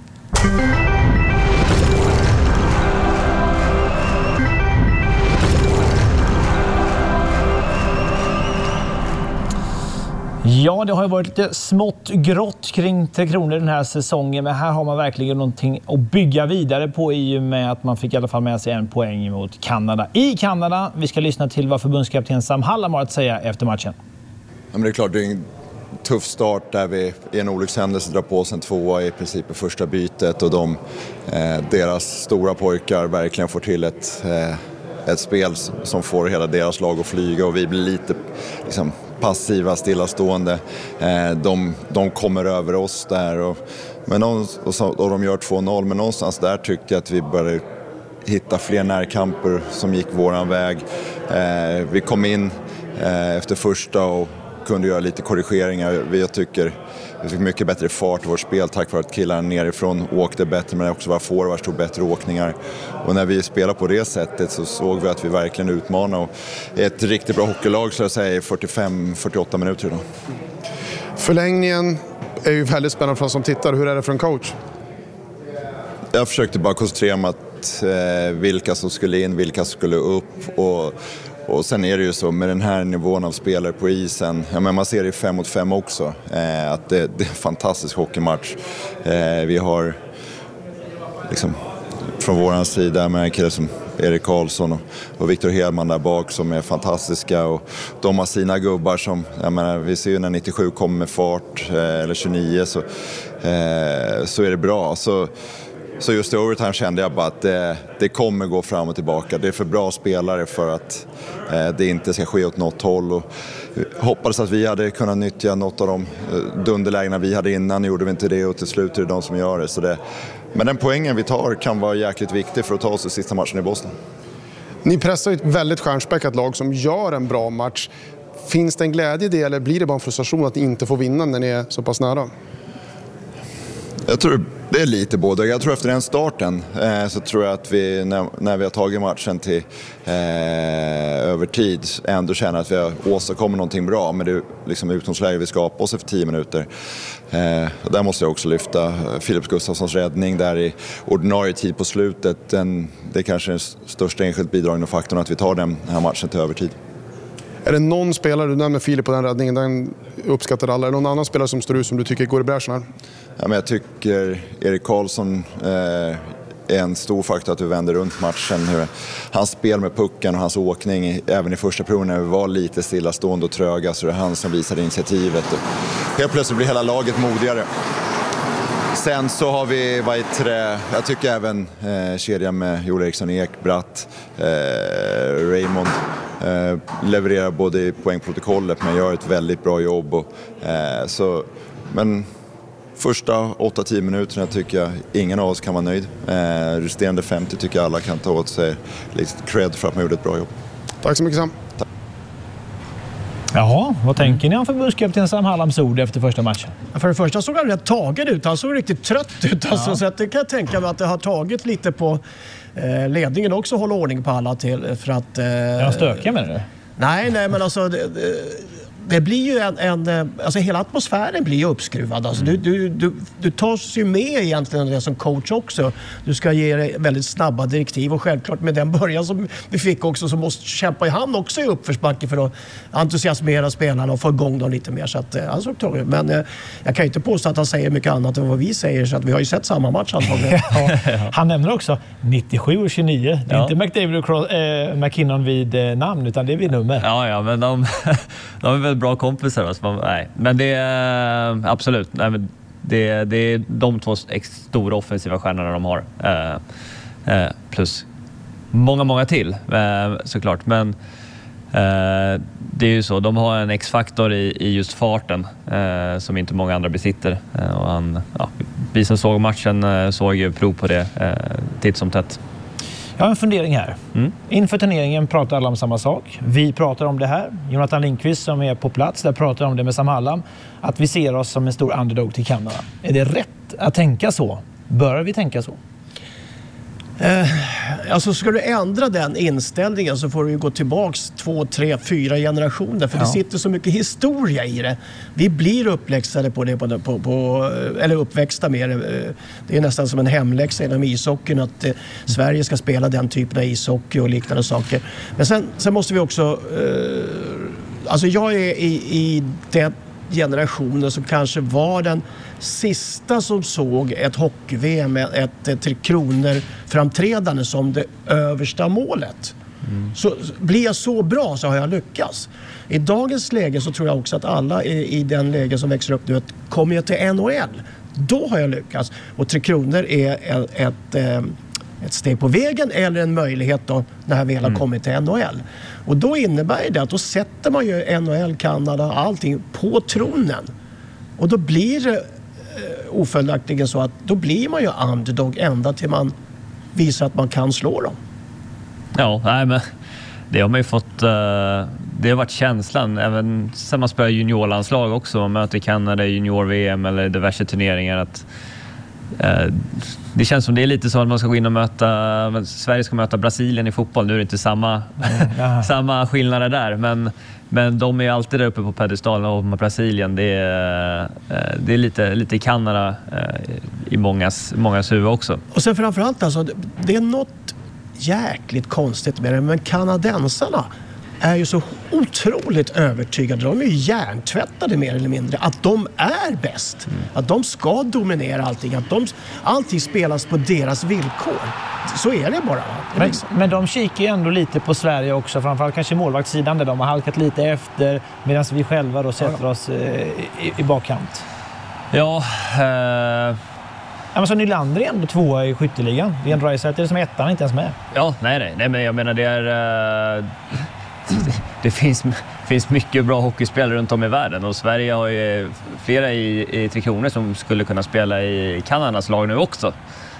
Ja, det har ju varit lite smått grått kring Tre Kronor den här säsongen, men här har man verkligen någonting att bygga vidare på i och med att man fick i alla fall med sig en poäng mot Kanada. I Kanada, vi ska lyssna till vad förbundskapten Sam Hallam har att säga efter matchen. Ja, men det är klart, det är en tuff start där vi i en olyckshändelse drar på oss en 2 i princip i första bytet, och deras stora pojkar verkligen får till ett spel som får hela deras lag att flyga, och vi blir lite liksom passiva, stillastående. De kommer över oss där och de gör 2-0, men någonstans där tyckte jag att vi började hitta fler närkamper som gick våran väg. Vi kom in efter första och kunde göra lite korrigeringar. Jag tycker vi fick mycket bättre fart i vårt spel tack vare att killarna nerifrån åkte bättre, men också våra forwards tog bättre åkningar. Och när vi spelar på det sättet så såg vi att vi verkligen utmanar. Och ett riktigt bra hockeylag, så jag säger 45-48 minuter idag. Förlängningen är ju väldigt spännande för oss som tittar. Hur är det för en coach? Jag försökte bara koncentrera mig att vilka som skulle in, vilka som skulle upp, och sen är det ju så med den här nivån av spelare på isen, men man ser det i 5 mot 5 också, att det är en fantastisk hockeymatch. Vi har liksom från våran sida med en kille som Erik Karlsson och Victor Hedman där bak som är fantastiska, och de har sina gubbar som, jag menar, vi ser ju när 97 kommer med fart, eller 29, så är det bra. Så just i overtime kände jag bara att det kommer gå fram och tillbaka. Det är för bra spelare för att det inte ska ske åt något håll. Och hoppades att vi hade kunnat nyttja något av de dunderlägena vi hade innan. Gjorde vi inte det, och till slut är det de som gör det. Men den poängen vi tar kan vara jäkligt viktig för att ta oss i sista matchen i Boston. Ni pressar ett väldigt stjärnspäckat lag som gör en bra match. Finns det en glädje i det, eller blir det bara en frustration att ni inte får vinna när ni är så pass nära? Jag tror det är lite både. Jag tror efter den starten så tror jag att vi, när vi har tagit matchen till övertid, ändå känner att vi har åstadkommit någonting bra. Men det är liksom utgångsläge vi skapar oss efter 10 minuter. Och där måste jag också lyfta Filip Gustafssons räddning där i ordinarie tid på slutet. Det är kanske den största enskilt bidragande faktorn att vi tar den här matchen till övertid. Är det någon spelare, du nämner Filip på den räddningen, den uppskattar alla. Är det någon annan spelare som står ut som du tycker går i bräschen här? Ja, men jag tycker Erik Karlsson är en stor faktor att vi vänder runt matchen. Hans spel med pucken och hans åkning, även i första perioden när vi var lite stillastående och tröga, så det är han som visade initiativet. Helt plötsligt blir hela laget modigare. Sen så har vi varit trä. Jag tycker även kedjan med Joel Eriksson Ek, Bratt, Raymond levererar både i poängprotokollet men gör ett väldigt bra jobb. Men första 8-10 minuterna tycker jag ingen av oss kan vara nöjd. Resterande 50 tycker jag alla kan ta åt sig lite cred för att man gjorde ett bra jobb. Tack så mycket, Sam. Tack. Jaha, vad tänker ni om förbundskapten Sam Hallams ord efter första matchen? För det första såg han rätt tagen ut. Han såg riktigt trött ut. Alltså, så att det kan jag tänka mig att det har tagit lite på ledningen också att hålla ordning på alla till. För att, är han stökig med det? Nej, men alltså det blir ju alltså hela atmosfären blir ju uppskruvad. Alltså du tas ju med egentligen det som coach också. Du ska ge väldigt snabba direktiv, och självklart med den början som vi fick också så måste kämpa i han också i uppförsbacke för att entusiasmera spelarna och få igång dem lite mer. Så att, alltså, men jag kan ju inte påstå att han säger mycket annat än vad vi säger, så att vi har ju sett samma match antagligen. Han nämner också 97 och 29. Det är inte McDavid och McKinnon vid namn, utan det är vid nummer. Ja, men de är väl bra kompisar. Alltså. Nej. Men det är absolut. Nej, men det är de två stora offensiva stjärnorna de har. Plus många till såklart. Men Det är ju så, de har en X-faktor i just farten som inte många andra besitter. Och vi som såg matchen såg ju prov på det titt som tätt. Jag har en fundering här. Inför turneringen pratar alla om samma sak. Vi pratar om det här. Jonathan Lindqvist som är på plats där pratar om det med Sam Hallam. Att vi ser oss som en stor underdog till Kanada. Är det rätt att tänka så? Bör vi tänka så? Alltså ska du ändra den inställningen så får du ju gå tillbaks 2, 3, 4 generationer för det sitter så mycket historia i det. Vi blir uppläxade på det eller uppväxta med det. Det är nästan som en hemläxa inom ishockeyn att Sverige ska spela den typen av ishockey och liknande saker. Men sen måste vi också alltså jag är i den generationen som kanske var den sista som såg ett hockey-VM med ett Tre Kronor-framträdande som det översta målet. Så blir jag så bra så har jag lyckats. I dagens läge så tror jag också att alla i den läge som växer upp nu kommer jag till NHL. Då har jag lyckats. Och Tre Kronor är ett steg på vägen eller en möjlighet då när jag väl har kommit till NHL. Och då innebär det att då sätter man ju NHL, Kanada, allting på tronen. Och då blir det oföljaktligen så att då blir man ju underdog ända till man visar att man kan slå dem. Ja, nej, men det har man ju fått, det har varit känslan även sen man spelar juniorlandslag också, man möter Kanada i junior-VM eller diverse turneringar att det känns som det är lite så att man ska gå in och möta Sverige ska möta Brasilien i fotboll. Nu är det inte samma skillnader där, men de är alltid där uppe på pedestalen och med Brasilien. Det är lite Kanada i mångas huvud också. Och sen framförallt alltså, det är något jäkligt konstigt med det, men kanadensarna är ju så otroligt övertygade. De är ju hjärntvättade mer eller mindre att de är bäst. Att de ska dominera allting. Att allting spelas på deras villkor. Så är det bara. Men de kikar ju ändå lite på Sverige också. Framförallt kanske målvaktssidan där de har halkat lite efter medan vi själva då sätter oss i bakkant. Ja, men så Nylander är ändå 2 i skytteligan. Det är en Dreisaitl som 1, inte ens med. Ja, nej, men jag menar det är... Det finns mycket bra hockeyspelare runt om i världen och Sverige har ju flera i Tre Kronor som skulle kunna spela i Kanadas lag nu också.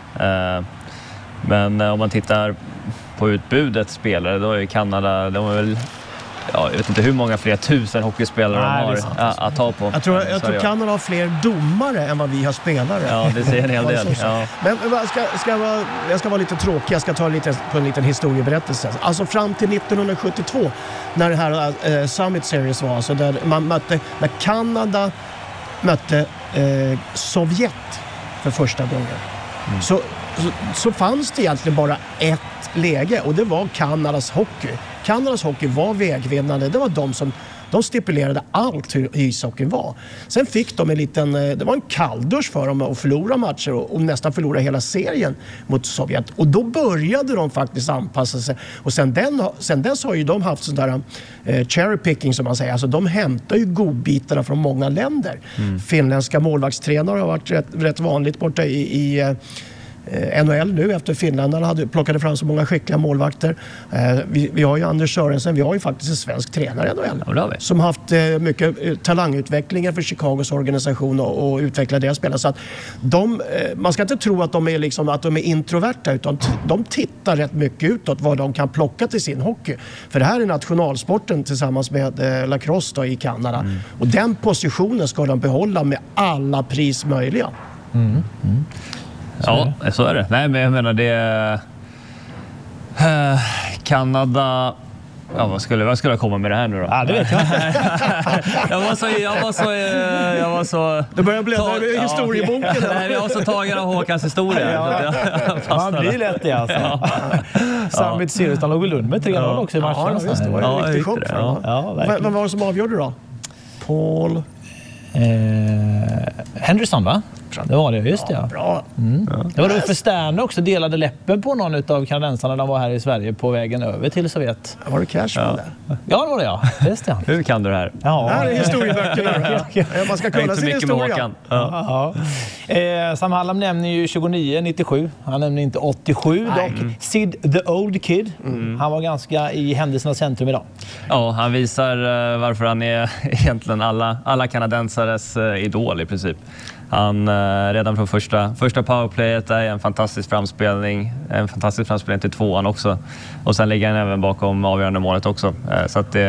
Men om man tittar på utbudet spelare, då är Kanada, de är väl... Ja, jag vet inte hur många fler tusen hockeyspelare de har att ta på. Jag tror Kanada har fler domare än vad vi har spelare. Ja, det säger en hel del. Ja. Men jag ska vara lite tråkig. Jag ska ta på en liten historieberättelse. Alltså fram till 1972 när det här Summit Series var, alltså där när Kanada mötte Sovjet för första gången. Så fanns det egentligen bara ett läge och det var Kanadas hockey. Kanadas hockey var vägvinnande. Det var de stipulerade allt hur ishockeyn var. Sen fick de det var en kalldusch för dem att förlora matcher och nästan förlora hela serien mot Sovjet. Och då började de faktiskt anpassa sig. Och sen dess har ju de haft sån där cherry picking som man säger. Alltså de hämtar ju godbitarna från många länder. Finländska målvaktstränare har varit rätt vanligt borta i NHL nu efter finländarna plockade fram så många skickliga målvakter. Vi har ju Anders Sörensen, vi har ju faktiskt en svensk tränare i NHL som haft mycket talangutveckling för Chicagos organisation och utveckla deras spelare. Så att man ska inte tro att de är introverta utan de tittar rätt mycket utåt vad de kan plocka till sin hockey. För det här är nationalsporten tillsammans med lacrosse då, i Kanada. Och den positionen ska de behålla med alla pris möjliga. Ja, så är det. Nej, men jag menar det Kanada. Ja, vad skulle jag komma med det här nu då? Ja, det vet jag. jag var så det börjar bläddra i historieboken. Nej, jag var så tagen av Håkans historia. Man blir lätt det alltså. Summit Series, han låg väl med 3-0 också i matchen. Ja, visst, det var en riktig chock för dem. Vem var det som avgjorde då? Paul... Henderson, va? matchen. Det var det, just det. Ja, bra. Det var Uffe Stern också delade läppen på någon av kanadensarna när de var här i Sverige på vägen över till Sovjet. Var det Cashman där? Ja, det var det, ja. Just det. Hur kan du det här? Ja. Här är historieböckerna. Man ska kunna sin historia. Sam Hallam nämner ju 29-97. Han nämner inte 87 dock. Sid the Old Kid. Han var ganska i händelsernas centrum idag. Ja, han visar varför han är egentligen alla kanadensares idol i princip. Han redan från första powerplayet är en fantastisk framspelning. En fantastisk framspelning till tvåan också. Och sen ligger han även bakom avgörande målet också. Så att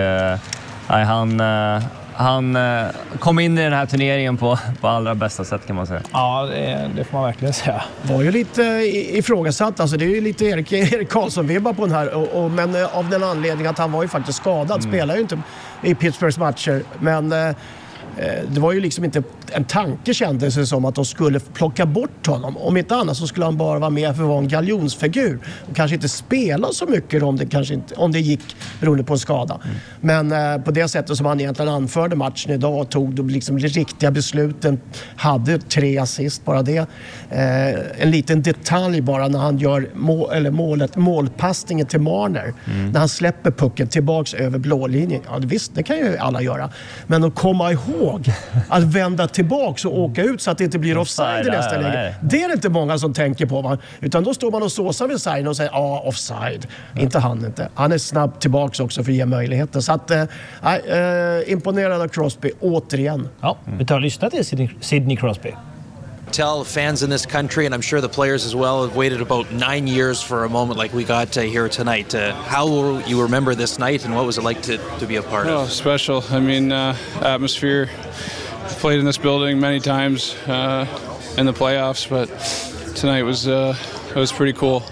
han kom in i den här turneringen på allra bästa sätt kan man säga. Ja, det får man verkligen säga. Var ju lite ifrågasatt. Alltså det är ju lite Erik Karlsson-vibbar på den här. Men av den anledningen att han var ju faktiskt skadad. Spelar ju inte i Pittsburghs matcher. Men det var ju liksom inte en tanke, kändes det som, att de skulle plocka bort honom. Om inte annat så skulle han bara vara med för att vara en galjonsfigur och kanske inte spela så mycket om det gick beroende på en skada. Men på det sättet som han egentligen anförde matchen idag och tog de liksom riktiga besluten, hade 3 assist bara det. En liten detalj bara när han gör målpassningen till Marner. När han släpper pucken tillbaks över blålinjen. Ja, visst, det kan ju alla göra. Men att komma ihåg att vända tillbaks och åka ut så att det inte blir offside i nästa läge. Det är det inte många som tänker på, va? Utan då står man och såsar vid sargen och säger offside. Inte han. Han är snabbt tillbaks också för att ge möjligheter. Så att imponerad av Crosby återigen. Ja, vi tar och lyssna till Sidney Crosby. Tell fans in this country, and I'm sure the players as well, have waited about 9 years for a moment like we got here tonight. How will you remember this night, and what was it like to be a part of? Oh, special. I mean, atmosphere. I've played in this building many times in the playoffs, but tonight was pretty cool.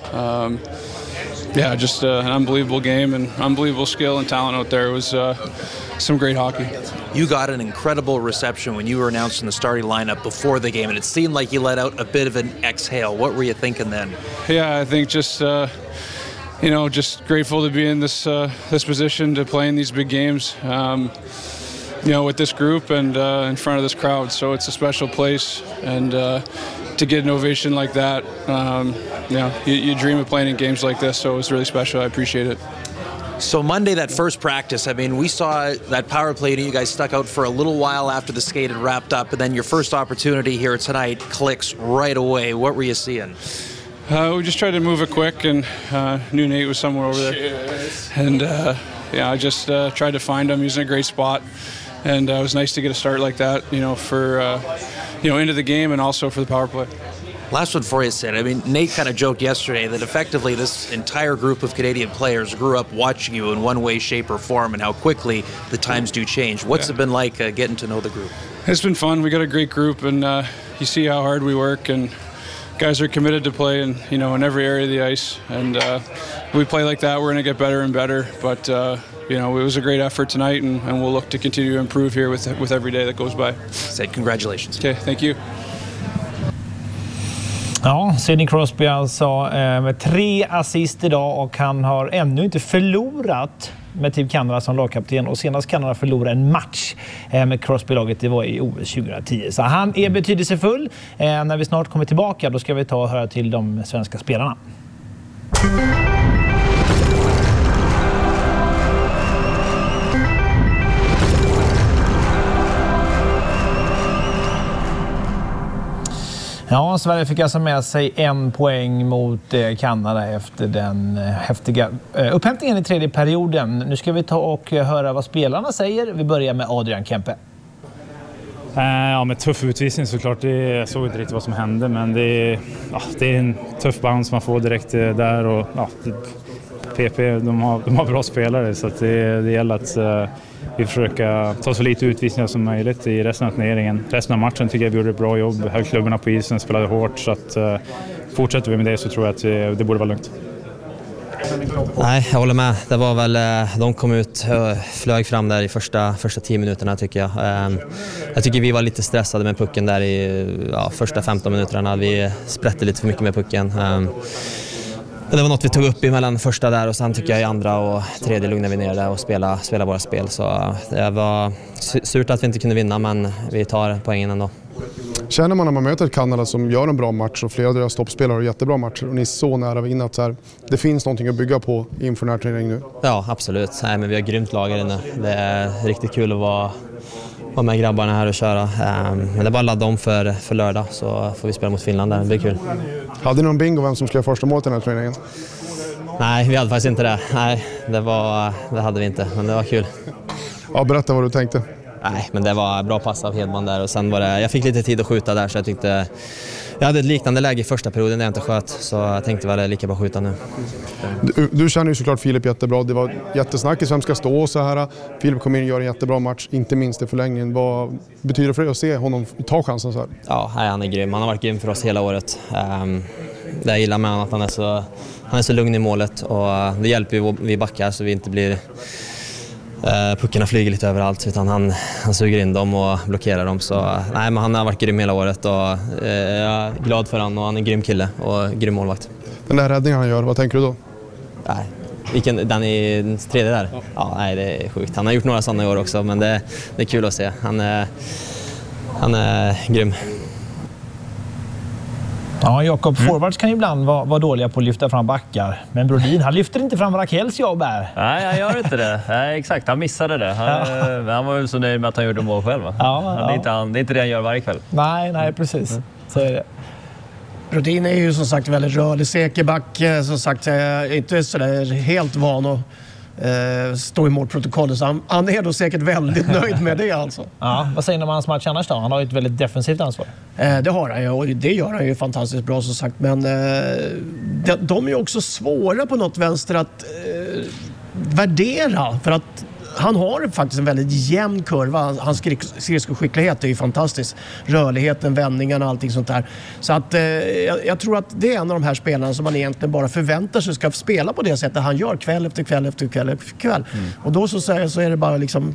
Just an unbelievable game and unbelievable skill and talent out there. It was some great hockey. You got an incredible reception when you were announced in the starting lineup before the game, and it seemed like you let out a bit of an exhale. What were you thinking then? Yeah, I think just just grateful to be in this position to play in these big games. With this group and in front of this crowd, so it's a special place, and to get an ovation like that, you dream of playing in games like this, so it was really special. I appreciate it. So Monday, that first practice, I mean, we saw that power play and you guys stuck out for a little while after the skate had wrapped up, and then your first opportunity here tonight clicks right away. What were you seeing? We just tried to move it quick, and knew Nate was somewhere over there. And I just tried to find him. He was in a great spot, and it was nice to get a start like that, for into the game and also for the power play. Last one for you, Sid. I mean, Nate kind of joked yesterday that effectively this entire group of Canadian players grew up watching you in one way, shape, or form, and how quickly the times do change. What's it been like getting to know the group? It's been fun. We got a great group, and you see how hard we work, and guys are committed to play in every area of the ice. And we play like that, we're going to get better and better. But it was a great effort tonight, and we'll look to continue to improve here with every day that goes by. Sid, congratulations. Okay, thank you. Ja, Sidney Crosby alltså med 3 assist idag, och han har ännu inte förlorat med Team Canada som lagkapten, och senast Kanada förlorade en match med Crosby-laget, det var i OS 2010. Så han är betydelsefull. När vi snart kommer tillbaka, då ska vi ta och höra till de svenska spelarna. Ja, Sverige fick alltså med sig 1 poäng mot Kanada efter den häftiga upphämtningen i tredje perioden. Nu ska vi ta och höra vad spelarna säger. Vi börjar med Adrian Kempe. Ja, med tuff utvisning såklart. Jag såg inte riktigt vad som hände, men det är en tuff bounce man får direkt där. Och, PP, de har bra spelare, så att det gäller att vi försöker ta så lite utvisningar som möjligt i resten av turneringen. Resten av matchen tycker jag vi gjorde ett bra jobb. Höll klubborna på isen, spelade hårt, så att fortsätter vi med det så tror jag att det borde vara lugnt. Nej, jag håller med. Det var väl, de kom ut och flög fram där i första 10 minuterna tycker jag. Jag tycker vi var lite stressade med pucken där i första 15 minuterna. Vi sprätte lite för mycket med pucken. Det var något vi tog upp i mellan första där, och sen tycker jag i andra och tredje lugnade vi ner där och spela våra spel. Så det var surt att vi inte kunde vinna, men vi tar poängen ändå. Känner man när man möter ett Kanada som gör en bra match och flera av deras toppspelare har jättebra matcher och ni är så nära att vinna att så här, det finns någonting att bygga på inför den här turneringen nu? Ja, absolut. Nej, men vi har grymt lag här inne. Det är riktigt kul att vara med grabbarna här och köra. Men det är bara att ladda om för lördag så får vi spela mot Finland där. Det blir kul. Hade ni någon bingo vem som skulle göra första målet i den här turneringen? Nej, vi hade faktiskt inte det. Nej, det hade vi inte, men det var kul. Ja, berätta vad du tänkte. Nej, men det var bra pass av Hedman där och sen var det, jag fick lite tid att skjuta där så jag tyckte jag hade ett liknande läge i första perioden där jag inte sköt så jag tänkte väl det är lika bra att skjuta nu. Du känner ju såklart Filip jättebra. Det var jättesnack i vem ska stå så här. Filip kom in och gör en jättebra match, inte minst i förlängningen. Vad betyder det för dig att se honom ta chansen så här? Ja, han är grym. Han har varit grym för oss hela året. Det jag gillar med honom att han är så lugn i målet och det hjälper ju vi backar så vi inte blir puckarna flyger lite överallt utan han suger in dem och blockerar dem så nej, men han har varit grym hela året och jag är glad för han och han är en grym kille och grym målvakt. Den där räddningen han gör, vad tänker du då? Nej, den i tredje där? Ja, nej, det är sjukt. Han har gjort några sådana i år också men det är kul att se. Han är grym. Ja, Jakob, forwards kan ju ibland vara dåliga på att lyfta fram backar. Men Brodin, han lyfter inte fram Rakels jobb här. Nej, han gör inte det. Nej, exakt, han missade det. Han var väl så nöjd med att han gjorde mål själv. Det är inte det han gör varje kväll. Nej, precis. Så är det. Brodin är ju som sagt väldigt rörlig, säker back. Som sagt, inte sådär helt van att stå i målprotokollet. Så han är då säkert väldigt nöjd med det alltså. Ja, vad säger du om hans match annars då? Han har ju ett väldigt defensivt ansvar. Det har han ju och det gör han ju fantastiskt bra som sagt. Men de är ju också svåra på något vänster att värdera. För att han har faktiskt en väldigt jämn kurva. Hans skridskoskicklighet är ju fantastisk. Rörligheten, vändningarna och allting sånt där. Så att jag tror att det är en av de här spelarna som man egentligen bara förväntar sig ska spela på det sättet han gör kväll efter kväll efter kväll efter kväll. Och då så är det bara liksom,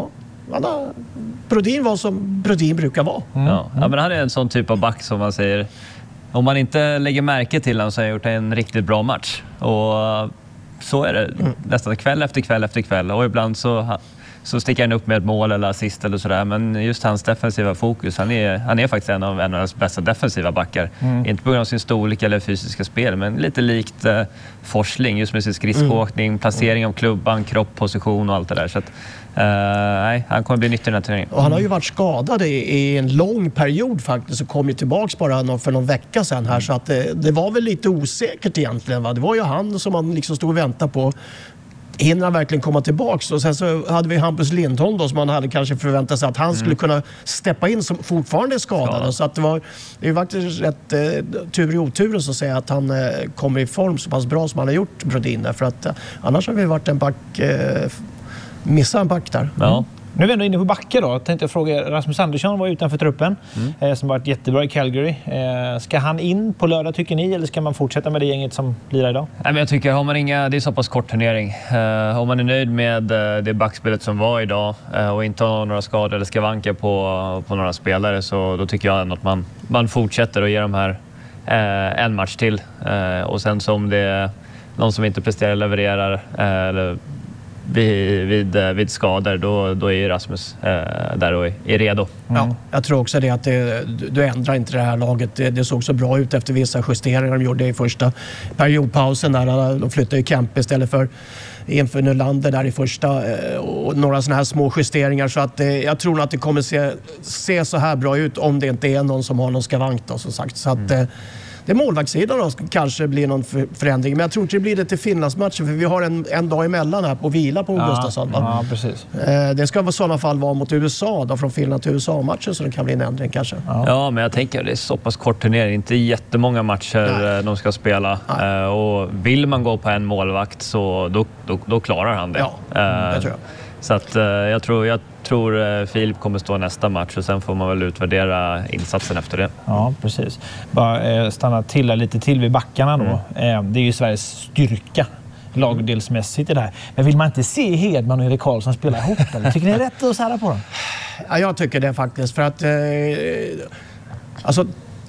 Brodin var som Brodin brukar vara. Ja, men han är en sån typ av back som man säger, om man inte lägger märke till honom så har han gjort en riktigt bra match. Och så är det nästan kväll efter kväll efter kväll. Och ibland så sticker han upp med ett mål eller assist eller sådär. Men just hans defensiva fokus, han är faktiskt en av hans bästa defensiva backar. Inte på grund av sin storlek eller fysiska spel, men lite likt Forsling just med sin skridskoåkning, placering av klubban, kropp, position och allt det där. Så att, han kommer bli nyttig i den här turneringen. Och han har ju varit skadad i en lång period faktiskt och kom ju tillbaka bara för någon vecka sedan här. Så att det var väl lite osäkert egentligen. Va? Det var ju han som man liksom stod och väntade på. Hinner han verkligen komma tillbaka? Och sen så hade vi Hampus Lindholm då, som man hade kanske förväntat sig att han skulle kunna steppa in som fortfarande är skadad. Så att det är faktiskt rätt tur i oturen så att säga att han kommer i form så pass bra som han har gjort Brodin. För att annars har vi varit en back, missa en back där. Ja. Nu är vi ändå inne på backar då. Jag tänkte fråga, Rasmus Andersson var utanför truppen som varit jättebra i Calgary. Ska han in på lördag tycker ni eller ska man fortsätta med det gänget som blir idag? Nej, men jag tycker har man det är så pass kort turnering. Om man är nöjd med det backspelet som var idag och inte har några skador eller skavanker på några spelare så då tycker jag ändå att man fortsätter och ger de här en match till. Och sen som det är någon som inte presterar eller levererar eller vid skador, då är Rasmus där och är redo. Ja, jag tror också det att du ändrar inte det här laget. Det såg så bra ut efter vissa justeringar de gjorde i första periodpausen där de flyttade ju Kempe istället för inför Nylander där i första och några sådana här små justeringar så att jag tror att det kommer se så här bra ut om det inte är någon som har någon skavank då, som sagt. Så att det är målvaktssidan då kanske blir någon förändring. Men jag tror inte det blir det till Finlandsmatchen för vi har en dag emellan här på vila på Gustafsson. Ja, precis. Det ska i sådana fall vara mot USA då, från Finland till USA-matchen så det kan bli en ändring kanske. Ja, men jag tänker att det är så pass kort turnering. Inte jättemånga matcher de ska spela. Och vill man gå på en målvakt så då klarar han det. Ja, det tror jag. Så att jag tror Filip kommer stå nästa match och sen får man väl utvärdera insatsen efter det. Ja, precis. Bara stanna till lite till vid backarna då. Det är ju Sveriges styrka lagdelsmässigt i det här. Men vill man inte se Hedman och Erik Karlsson spela ihop? Eller? Tycker ni det är rätt att sära på dem? Ja, jag tycker det faktiskt. För att alltså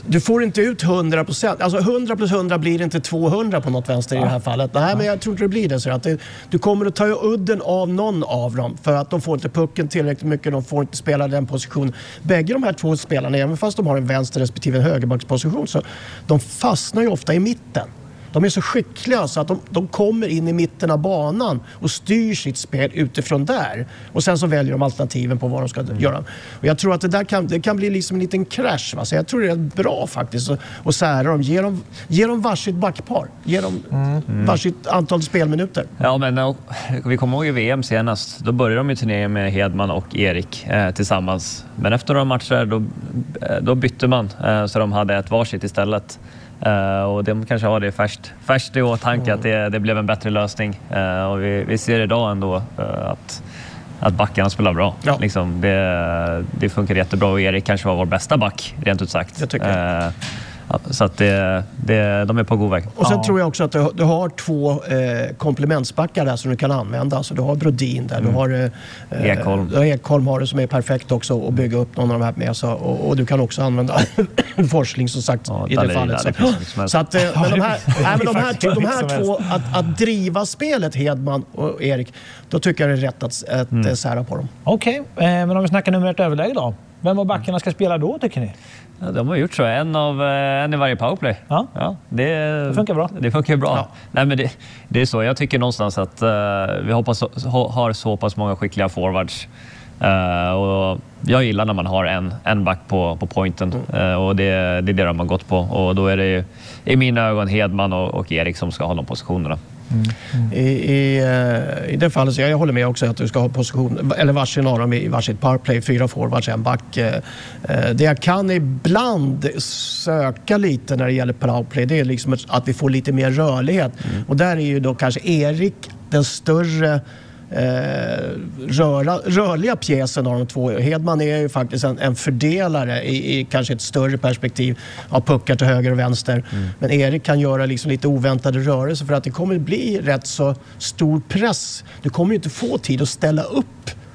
du får inte ut 100%. Alltså 100 plus 100 blir inte 200 på något vänster i det här fallet. Nej, men jag tror inte det blir det. Så att du kommer att ta udden av någon av dem för att de får inte pucken tillräckligt mycket. De får inte spela den position. Bägge de här två spelarna, även fast de har en vänster respektive en högerbacksposition, så de fastnar ju ofta i mitten. De är så skickliga så att de kommer in i mitten av banan och styr sitt spel utifrån där. Och sen så väljer de alternativen på vad de ska göra. Och jag tror att det kan bli liksom en liten krasch. Va? Så jag tror det är bra faktiskt att sära dem. Ge dem varsitt backpar. Ge dem varsitt antal spelminuter. Ja, men vi kommer ihåg i VM senast. Då började de ju turneringen med Hedman och Erik tillsammans. Men efter några matcher då bytte man. Så de hade ett varsitt istället. Och de kanske har det färskt i åtanke att det blev en bättre lösning. Och vi ser idag ändå att backarna spelar bra. Ja. Liksom, det funkar jättebra och Erik kanske var vår bästa back, rent ut sagt. Jag tycker så att de är på god väg. Och sen tror jag också att du har två komplementsbackar där som du kan använda. Alltså du har Brodin där, du har Ekholm har det som är perfekt också att bygga upp någon av de här med. Så, och du kan också använda Forsling som sagt i det fallet. Så att de här två, att driva spelet Hedman och Erik, då tycker jag det är rätt att sära på dem. Okej, men om vi snackar nummer 1 överläge då? Vem av backarna ska spela då, tycker ni? Ja, de har gjort så. En i varje powerplay. Ja. Det funkar bra. Det funkar bra. Ja. Nej, men det är så. Jag tycker någonstans att vi har så pass många skickliga forwards. Och jag gillar när man har en back på pointen. Och det är det de har gått på. Och då är det ju, i mina ögon Hedman och Erik som ska ha de positionerna. I det fallet så jag håller med också att du ska ha position eller varsin av dem i varsitt powerplay, 4 forwards, en back. Det jag kan ibland söka lite när det gäller powerplay, det är liksom att vi får lite mer rörlighet. Och där är ju då kanske Erik den större rörliga pjäsen av de två. Hedman är ju faktiskt en fördelare i kanske ett större perspektiv av puckar till höger och vänster. Men Erik kan göra liksom lite oväntade rörelser för att det kommer bli rätt så stor press. Du kommer ju inte få tid att ställa upp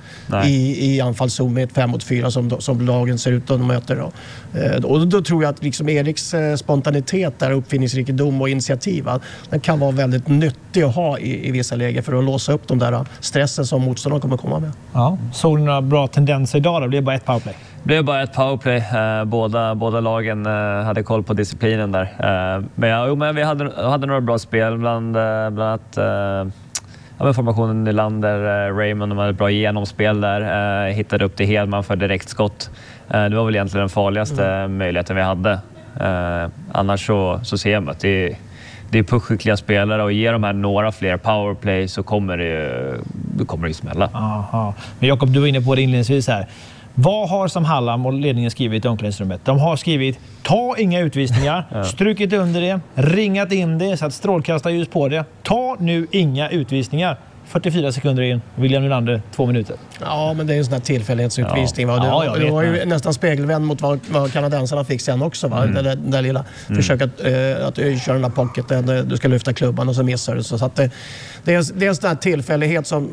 i anfallszon med ett 5-mot-4 som lagen ser ut att de möter. Och då tror jag att liksom Eriks spontanitet där, uppfinningsrikedom och initiativ, den kan vara väldigt nyttig att ha i vissa lägen för att låsa upp de där stressen som motståndaren kommer komma med. Ja. Såg du några bra tendenser idag då? Det blev bara ett powerplay. Det blev bara ett powerplay. Båda lagen hade koll på disciplinen där. Men vi hade några bra spel bland annat formationen Nylander, Raymond, de hade ett bra genomspel där. Hittade upp till Hedman för direktskott. Det var väl egentligen den farligaste möjligheten vi hade. Annars så ser man att det är pushskickliga spelare och ger de här några fler powerplay så kommer det ju smälla. Aha. Men Jakob, du var inne på det inledningsvis här. Vad har Sam Hallam och ledningen skrivit i omklädningsrummet? De har skrivit, ta inga utvisningar, strukit under det, ringat in det, satt strålkastarljus på det. Ta nu inga utvisningar. 44 sekunder in, William Nylander, 2 minuter. Ja, men det är en sån här tillfällighetsutvisning. Ja. Det var ju nästan spegelvänd mot vad kanadensarna fick sen också. Va? Den där lilla försök att köra den där pocketen, du ska lyfta klubban och så missar du. Så att det är en sån här tillfällighet som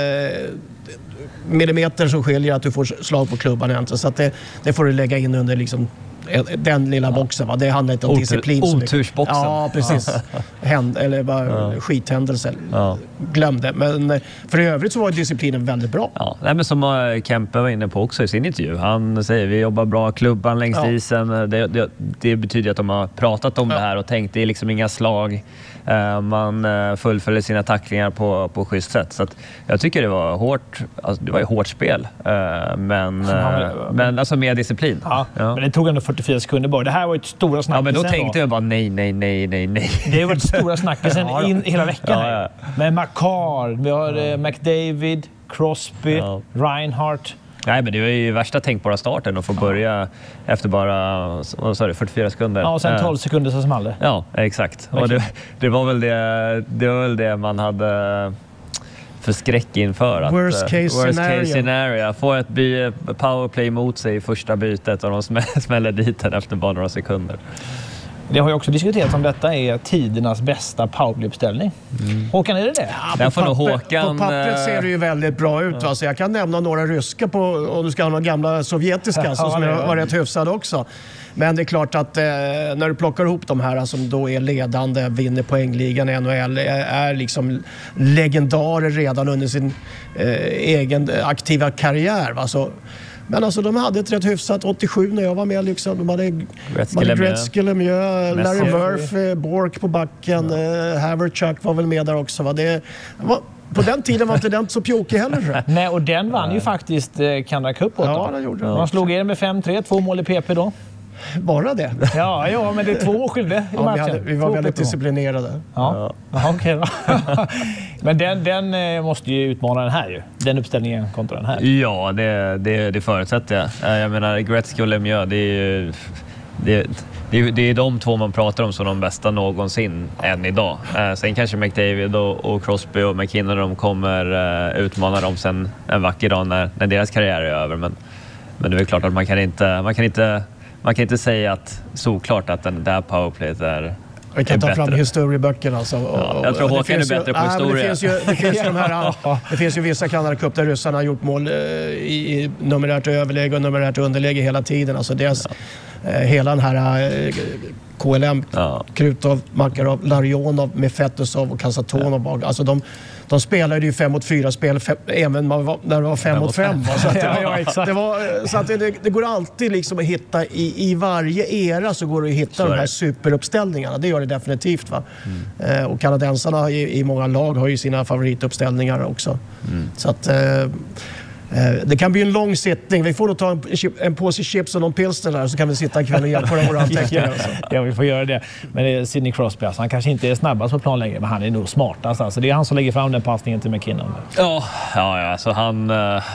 millimeter som skiljer att du får slag på klubban egentligen. Så att det får du lägga in under liksom den lilla boxen. Va? Det handlar inte om disciplin. Otursboxen. Ja, precis. Eller bara skithändelse. Ja. Glöm det. Men för övrigt så var disciplinen väldigt bra. Ja, men som Kempe var inne på också i sin intervju. Han säger vi jobbar bra, klubban längs isen. Det betyder att de har pratat om det här och tänkt det är liksom inga slag. Man fullföljer sina tacklingar på schysst sätt. Så att jag tycker det var hårt. Alltså, det var ju hårt spel. Men alltså med disciplin. Ja. Men det tog ändå 44 sekunder bara. Det här var ju ett stora snackisen. Ja, men då tänkte jag bara nej. Det har varit stora snackisen hela veckan. Ja. Med McCarr, vi har McDavid, Crosby, Reinhardt. Nej, men det var ju värsta tänkbara starten att få börja efter bara 44 sekunder. Ja, och sen 12 sekunder så small det. Ja, exakt. Och det var väl det man hade för skräck inför. Worst case scenario. Få ett powerplay mot sig i första bytet och de smäller dit den efter bara några sekunder. Det har ju också diskuterats om detta är tidernas bästa powerplay-uppställning. Håkan, är det det? Ja, på pappret ser det ju väldigt bra ut. Så jag kan nämna några ryska om du ska ha några gamla sovjetiska som var rätt hyfsade också. Men det är klart att när du plockar ihop de här som då är ledande, vinner poängligan i NHL, är liksom legendarer redan under sin egen aktiva karriär. Va? Men alltså de hade ett rätt hyfsat 87 när jag var med. Liksom. De hade Gretzky, Lemieux, Larry Murphy, Bork på backen, Haverchuk var väl med där också. Va? På den tiden var inte den så pjokig heller. Nej, och den vann ju faktiskt Canada Cup åt dem. Ja, det gjorde Man slog er med 5-3, 2 mål i PP då. Bara det? Ja, men det är 2 år skilde i matchen. Vi var väldigt disciplinerade. Ja. Okej då. Men den måste ju utmana den här ju. Den uppställningen kontra den här. Ja, det förutsätter jag. Jag menar, Gretzky och Lemieux, det är de två man pratar om som de bästa någonsin än idag. Sen kanske McDavid och Crosby och McKinnon de kommer utmana dem sen en vacker dag när deras karriär är över. Men det är väl klart att man kan inte säga att såklart att den där powerplayet är. Vi kan ta fram historieböckerna. Alltså, jag tror Håkan är bättre på historia. Det finns ju vissa Canada Cup där ryssarna har gjort mål i numerärt överläge och numerärt underläge hela tiden. Alltså deras, hela den här KLM, Krutov, Makarov, Larionov med Fetisov och Kasatonov. Alltså de spelade ju 5-mot-4 spel även när det var 5-mot-5. Så att det går alltid liksom att hitta i varje era så går det att hitta de här superuppställningarna. Det gör det definitivt. Va? Och kanadensarna i många lag har ju sina favorituppställningar också. Så att det kan bli en lång sittning. Vi får nog ta en påse chips och någon pilsner där så kan vi sitta ikväll och hjälpa våra anteckningar. Ja, vi får göra det. Men det är Sidney Crosby. Alltså, han kanske inte är snabbast på plan längre, men han är nog smartast. Alltså, det är han som lägger fram den passningen till McKinnon. Ja, alltså han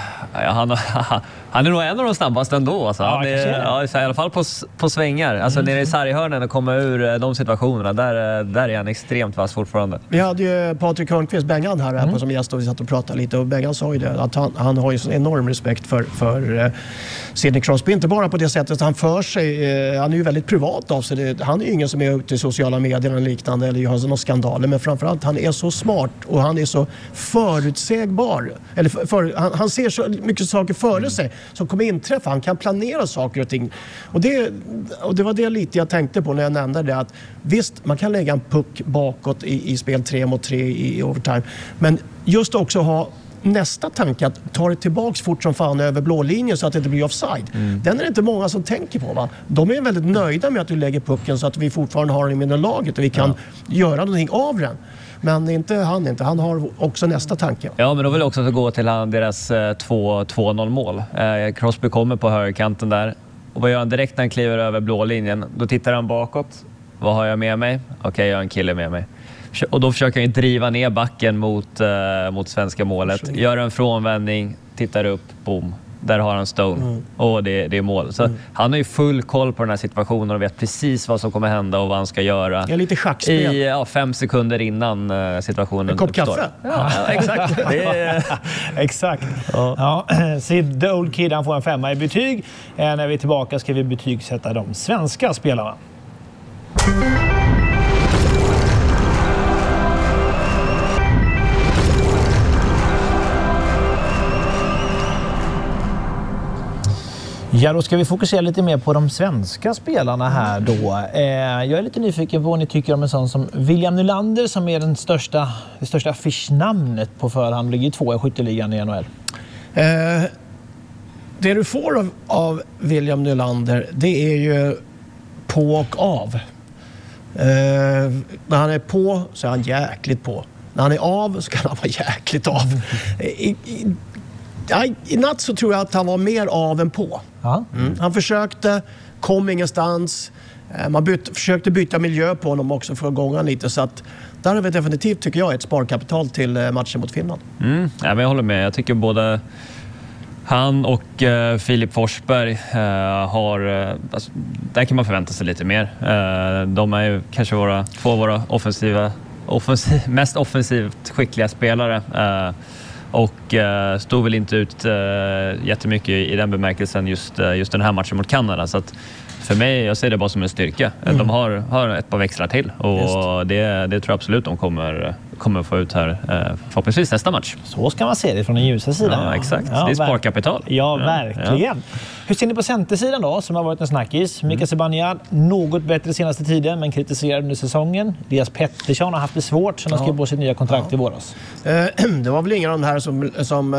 är nog en av de snabbaste ändå. Alltså. Han är, i alla fall på svängar. Alltså nere i sarghörnen och komma ur de situationerna. Där är han extremt vass fortfarande. Vi hade ju Patrik Hörnqvist, Bengan här på som gäst och vi satt och pratade lite. Och Bengan sa ju det, att han har ju så enorm respekt för Sidney Crosby. Inte bara på det sättet att han för sig, han är ju väldigt privat av sig. Han är ju ingen som är ute i sociala medier eller liknande eller har några skandaler. Men framförallt, han är så smart och han är så förutsägbar. Han ser så mycket saker före sig som kommer inträffa. Han kan planera saker och ting. Och det var det lite jag tänkte på när jag nämnde det. Att visst, man kan lägga en puck bakåt i spel 3-mot-3 i overtime. Men just också ha nästa tanke att ta det tillbaks fort som fan över blålinjen så att det inte blir offside. Den är det inte många som tänker på. Va? De är väldigt nöjda med att du lägger pucken så att vi fortfarande har den i laget och vi kan göra någonting av den. Men inte han har också nästa tanke. Ja, men då vill jag också gå till deras 2-0 mål. Crosby kommer på högerkanten där. Och vad gör han direkt när han kliver över blålinjen? Då tittar han bakåt. Vad har jag med mig? Okej, jag har en kille med mig. Och då försöker han driva ner backen mot svenska målet. Gör en frånvändning, tittar upp, boom. Där har han Stone. Och det är mål. Så han har ju full koll på den här situationen och vet precis vad som kommer hända och vad han ska göra. Det är lite schackspel. I 5 sekunder innan situationen uppstår. En kopp kaffe? Ja, exakt. Exakt. Ja. Sid, the old kid, han får en 5 i betyg. När vi är tillbaka ska vi betygsätta de svenska spelarna. Ja, då ska vi fokusera lite mer på de svenska spelarna här då. Jag är lite nyfiken på vad ni tycker om en sån som William Nylander som är det största affischnamnet på förhand. Ligger 2 i skytteligan i NHL. Det du får av William Nylander, det är ju på och av. När han är på så är han jäkligt på. När han är av så kan han vara jäkligt av. I natt så tror jag att han var mer av än på. Han försökte, kom ingenstans. Man försökte byta miljö på honom också för att gånga lite. Så att där har vi definitivt, tycker jag, ett sparkapital till matchen mot Finland. Ja, men jag håller med. Jag tycker både han och Filip Forsberg har... Alltså, där kan man förvänta sig lite mer. De är ju kanske två av våra mest offensivt skickliga spelare. Och stod väl inte ut jättemycket i den bemärkelsen just den här matchen mot Kanada. Så att för mig, jag ser det bara som en styrka. De har ett par växlar till och det tror jag absolut de kommer få ut här förhoppningsvis nästa match. Så ska man se det från den ljusa sidan. Ja, exakt. Det är sparkapital. Ja, verkligen. Ja. Hur ser ni på centersidan då, som har varit en snackis? Mika Zibanejad, något bättre senaste tiden, men kritiserad under säsongen. Elias Pettersson har haft det svårt sen han skrev på sitt nya kontrakt i våras. Det var väl ingen av de här som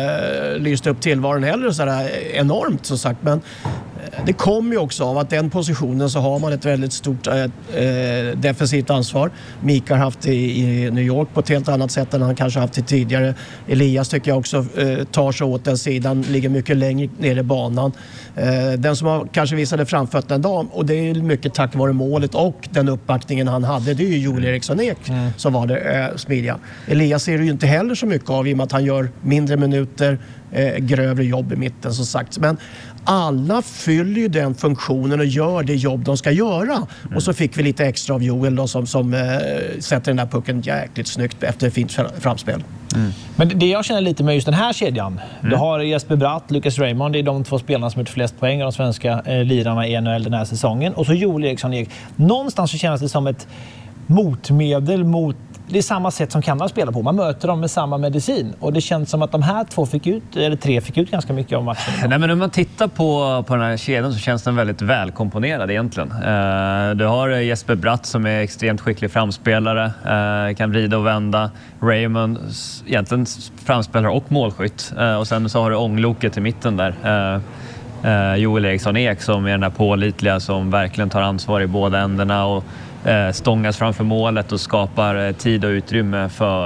lyste upp tillvaron heller sådär enormt, som sagt. Men det kommer ju också av att den positionen så har man ett väldigt stort defensivt ansvar. Mika har haft det i New York på ett helt annat sätt än han kanske haft det tidigare. Elias tycker jag också tar sig åt den sidan, ligger mycket längre ner i banan. Den som har kanske visade framfötterna en dag, och det är mycket tack vare målet och den uppbackningen han hade, det är ju Joel Eriksson Ek som var det smidiga. Elias ser ju inte heller så mycket av i och med att han gör mindre minuter, grövre jobb i mitten som sagt. Men alla fyller ju den funktionen och gör det jobb de ska göra. Och så fick vi lite extra av Joel då, som sätter den där pucken jäkligt snyggt efter ett fint framspel. Men det jag känner lite med just den här kedjan, du har Jesper Bratt, Lucas Raymond, det är de två spelarna som har flest poäng av de svenska lirarna i NHL den här säsongen. Och så Joel Eriksson Ek. Någonstans så känns det som ett motmedel mot det är samma sätt som Kanada spelar på. Man möter dem med samma medicin. Och det känns som att de här tre fick ut ganska mycket av matchen. Nej, men om man tittar på den här kedjan så känns den väldigt välkomponerad egentligen. Du har Jesper Bratt som är extremt skicklig framspelare. Kan vrida och vända. Raymond, egentligen framspelare och målskytt. Och sen så har du ångloket i mitten där. Joel Eriksson Ek som är den här pålitliga som verkligen tar ansvar i båda ändarna och stångas framför målet och skapar tid och utrymme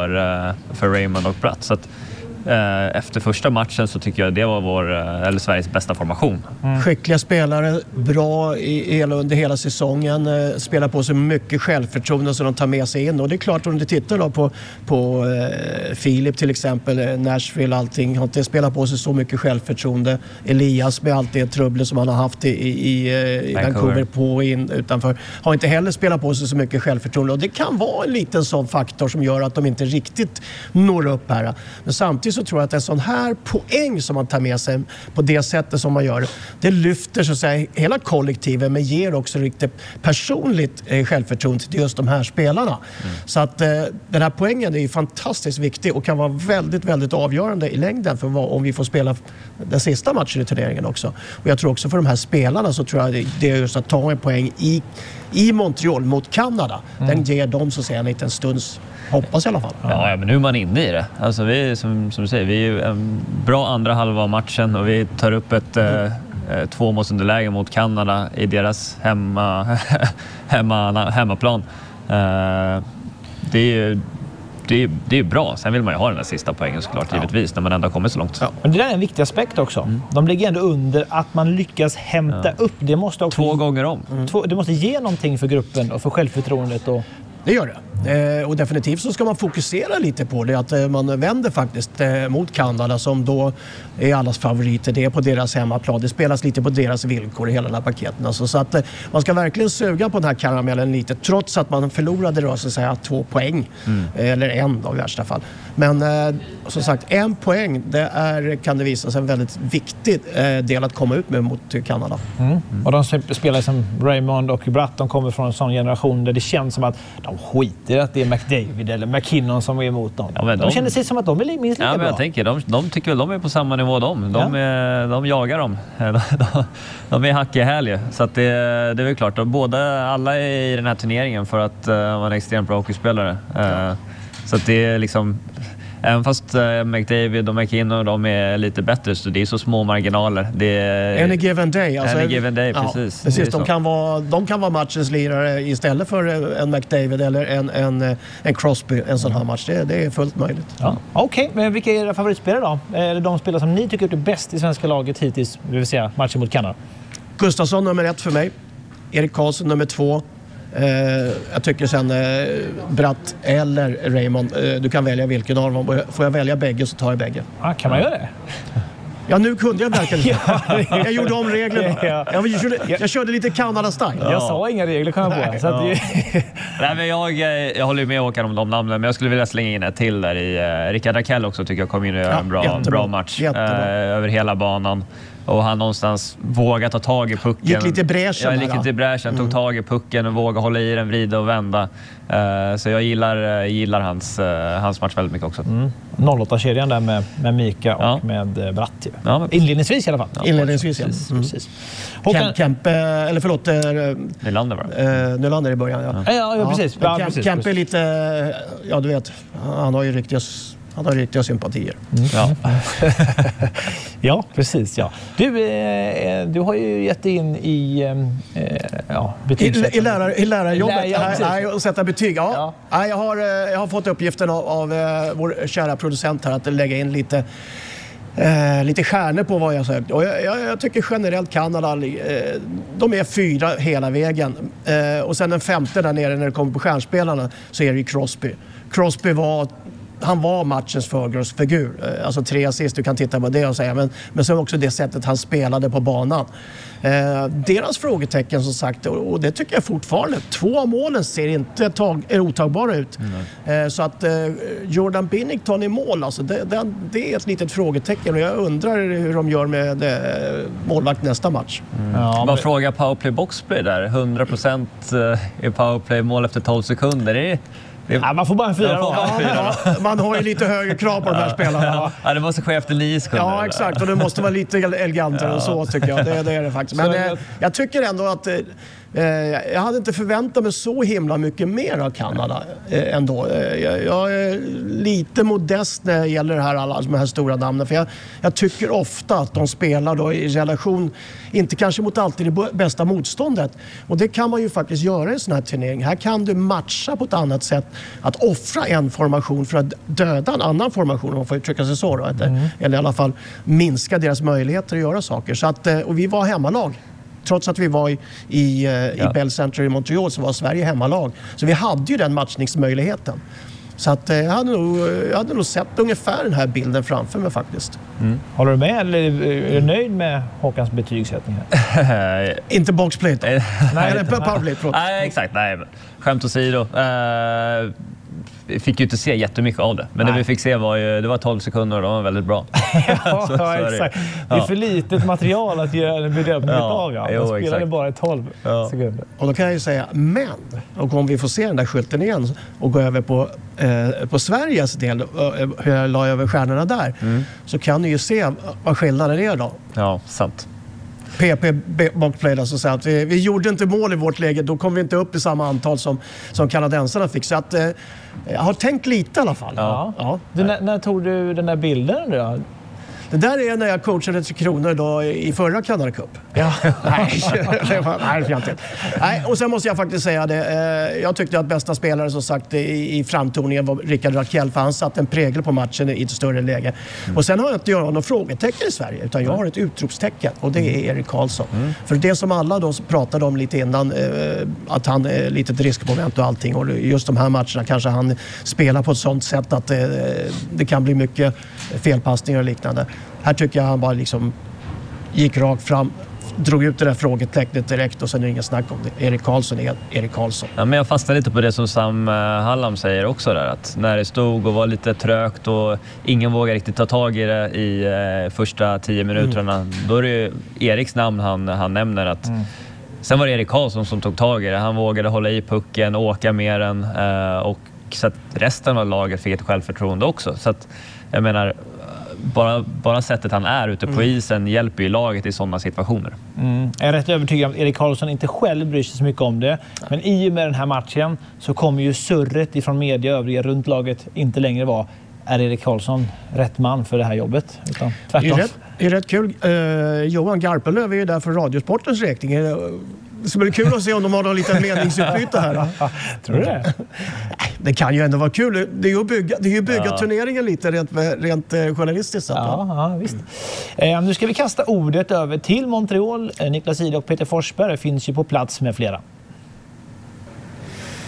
för Raymond och Bratt. Så att, efter första matchen så tycker jag det var Sveriges bästa formation. Skickliga spelare, bra under hela säsongen, spelar på sig mycket självförtroende som de tar med sig in. Och det är klart, om du tittar då på Filip till exempel, Nashville, allting, har inte spelat på sig så mycket självförtroende. Elias med allt det trubbel som han har haft i Vancouver på och in utanför, har inte heller spelat på sig så mycket självförtroende. Och det kan vara en liten sån faktor som gör att de inte riktigt når upp här. Men samtidigt så tror jag att en sån här poäng som man tar med sig på det sättet som man gör, det lyfter så att säga hela kollektivet, men ger också riktigt personligt självförtroende till just de här spelarna. Så att den här poängen är ju fantastiskt viktig och kan vara väldigt, väldigt avgörande i längden för om vi får spela den sista matchen i turneringen också. Och jag tror också för de här spelarna så tror jag det är just att ta en poäng i Montreal mot Kanada. Den ger dem så att säga en liten stunds, hoppas i alla fall. Ja, men nu är man inne i det. Alltså vi, som du säger, vi är ju en bra andra halva av matchen och vi tar upp ett 2-målsunderläge mot Kanada i deras hemmaplan. Det är bra. Sen vill man ju ha den där sista poängen såklart, givetvis, när man ändå kommer så långt. Ja. Men det där är en viktig aspekt också. De ligger ändå under att man lyckas hämta upp. Det måste också 2 gånger om. Det måste ge någonting för gruppen och för självförtroendet. Det gör det. Och definitivt så ska man fokusera lite på det, att man vänder faktiskt mot Kanada som då är allas favoriter. Det är på deras hemmaplan. Det spelas lite på deras villkor i hela den här paketen. Alltså, så att man ska verkligen suga på den här karamellen lite, trots att man förlorade då, så att säga, 2 poäng. Eller 1 då, i värsta fall. Men som sagt, 1 poäng, kan det visa sig en väldigt viktig del att komma ut med mot Kanada. Och de spelar som Raymond och Bratt, de kommer från en sån generation där det känns som att de skiter att det är McDavid eller McKinnon som är emot dem. Ja, de känner sig som att de är minst lika bra. Jag tänker, de tycker väl de är på samma nivå de jagar dem. De är hackiga härliga. Så att det är väl klart. Alla är i den här turneringen för att vara en extremt bra hockeyspelare. Så att det är liksom... Även fast McDavid och McKinnon de är lite bättre, så det är så små marginaler. Det är any given day. Alltså, any given day, precis. Precis, de kan vara matchens lirare istället för en McDavid eller en Crosby, en sån här match. Det är fullt möjligt. Ja. Okej, men vilka är era favoritspelare då? Är det de spelare som ni tycker är bäst i svenska laget hittills, det vill säga matchen mot Kanada? Gustafsson nummer 1 för mig. Erik Karlsson nummer 2. Jag tycker sen Bratt eller Raymond, du kan välja vilken av dem. Får jag välja bägge så tar jag bägge. Kan man göra det? Ja, nu kunde jag verkligen. Jag gjorde om reglerna. Jag körde lite Kanada-style. Jag sa inga regler, kan jag på. Så att Nej, men jag håller med Håkan om de namnen, men jag skulle vilja slänga in ett till där i Rickard Rakell också, tycker jag kom in och gör en bra match över hela banan. Och han någonstans vågat ta tag i pucken. Gick lite i bräschen. Gick lite i bräschen, tog tag i pucken och vågade hålla i den, vrida och vända. Så jag gillar hans match väldigt mycket också. 08-kedjan där med Mika och med Bratt. Ja. Inledningsvis i alla fall. Ja, inledningsvis, ja. Precis. Kempe, eller förlåt... Nylander var det. Nylander i början, ja. Precis. Kempe är lite... Ja, du vet. Han har ju riktiga sympatier. Ja, precis. Ja. Du har ju gett in i i lärarjobbet och sätta betyg. Ja. Jag har fått uppgiften av vår kära producent här att lägga in lite stjärnor på vad jag sagt. Och jag tycker generellt Kanada, de är 4 hela vägen. Och sen den 5:e där nere när det kommer på stjärnspelarna så är det ju Crosby. Crosby var matchens förgrundsfigur. Alltså 3 assist, du kan titta på det och säga. Men så också det sättet han spelade på banan. Deras frågetecken som sagt, och det tycker jag fortfarande. 2 av målen ser inte otagbara ut. Så att Jordan Binnington i mål, alltså, det är ett litet frågetecken. Och jag undrar hur de gör med målvakt nästa match. Man frågar powerplay boxplay där. 100% i powerplay mål efter 12 sekunder. Man får bara en 4 då. Man har ju lite högre krav på de här spelarna. Det måste ske efter 9 sekunder. Ja, exakt. Och det måste vara lite elegantare och så tycker jag. Det är det faktiskt. Men jag tycker ändå att jag hade inte förväntat mig så himla mycket mer av Kanada ändå. Jag är lite modest när det gäller alla de här stora namnen. För jag tycker ofta att de spelar då i relation, inte kanske mot alltid det bästa motståndet. Och det kan man ju faktiskt göra i en sån här turnering. Här kan du matcha på ett annat sätt. Att offra en formation för att döda en annan formation, om man får uttrycka sig så. Då, eller i alla fall minska deras möjligheter att göra saker. Så att, och vi var hemmalag. Trots att vi var i Bell Center i Montreal så var Sverige hemmalag. Så vi hade ju den matchningsmöjligheten. Så att, jag hade nog sett ungefär den här bilden framför mig faktiskt. Håller du med eller är du nöjd med Håkans betygssättning här? Inte boxplate. Nej, eller powerplay. Nej, exakt. Nej, skämt åsido. Vi fick ju inte se jättemycket av det. Men det vi fick se det var 12 sekunder och de var väldigt bra. Exakt. Det är för litet material att göra en bedömning av. De spelade bara 12 sekunder. Och då kan jag ju säga, och om vi får se den där skylten igen och gå över på Sveriges del, hur jag la över stjärnorna där, så kan ni ju se vad skillnaden är då. Ja, sant. PP boxplay, alltså, så att vi gjorde inte mål i vårt läge, då kom vi inte upp i samma antal som kanadensarna fick. Så att jag har tänkt lite i alla fall. Ja. När tog du den där bilden då? Det där är när jag coachade 3 Kronor då i förra Canada Cup. Ja. Nej, och sen måste jag faktiskt säga det. Jag tyckte att bästa spelare som sagt i framtoningen var Rickard Rakell, för han satt en prägel på matchen i ett större läge. Och sen har jag inte några frågetecken i Sverige, utan jag har ett utropstecken, och det är Erik Karlsson. För det som alla då pratade om lite innan, att han är lite ett riskmoment och allting, och just de här matcherna kanske han spelar på ett sånt sätt att det kan bli mycket felpassningar och liknande. Här tycker jag han bara liksom gick rakt fram, drog ut det där frågetecknet direkt, och sen är det ingen snack om det. Erik Karlsson är Erik Karlsson. Ja, men jag fastnade lite på det som Sam Hallam säger också där, att när det stod och var lite trögt och ingen vågar riktigt ta tag i det i första 10 minuterna, då är det ju Eriks namn han nämner. Att sen var det Erik Karlsson som tog tag i det. Han vågade hålla i pucken, åka med den, och så att resten av laget fick ett självförtroende också. Så att jag menar, bara sättet han är ute på isen hjälper ju laget i sådana situationer. Jag är rätt övertygad om att Erik Karlsson inte själv bryr sig så mycket om det. Men i och med den här matchen så kommer ju surret ifrån media och övriga runt laget inte längre vara: är Erik Karlsson rätt man för det här jobbet? Utan tvärtom. Det är rätt kul. Johan Garpenlöv är ju där för Radiosportens räkning. Det ska bli kul att se om de har någon liten meningsutbyte här. Tror du det? Det kan ju ändå vara kul. Det är ju bygga turneringen lite rent journalistiskt. Ja, visst. Nu ska vi kasta ordet över till Montreal. Niklas Ide och Peter Forsberg finns ju på plats med flera.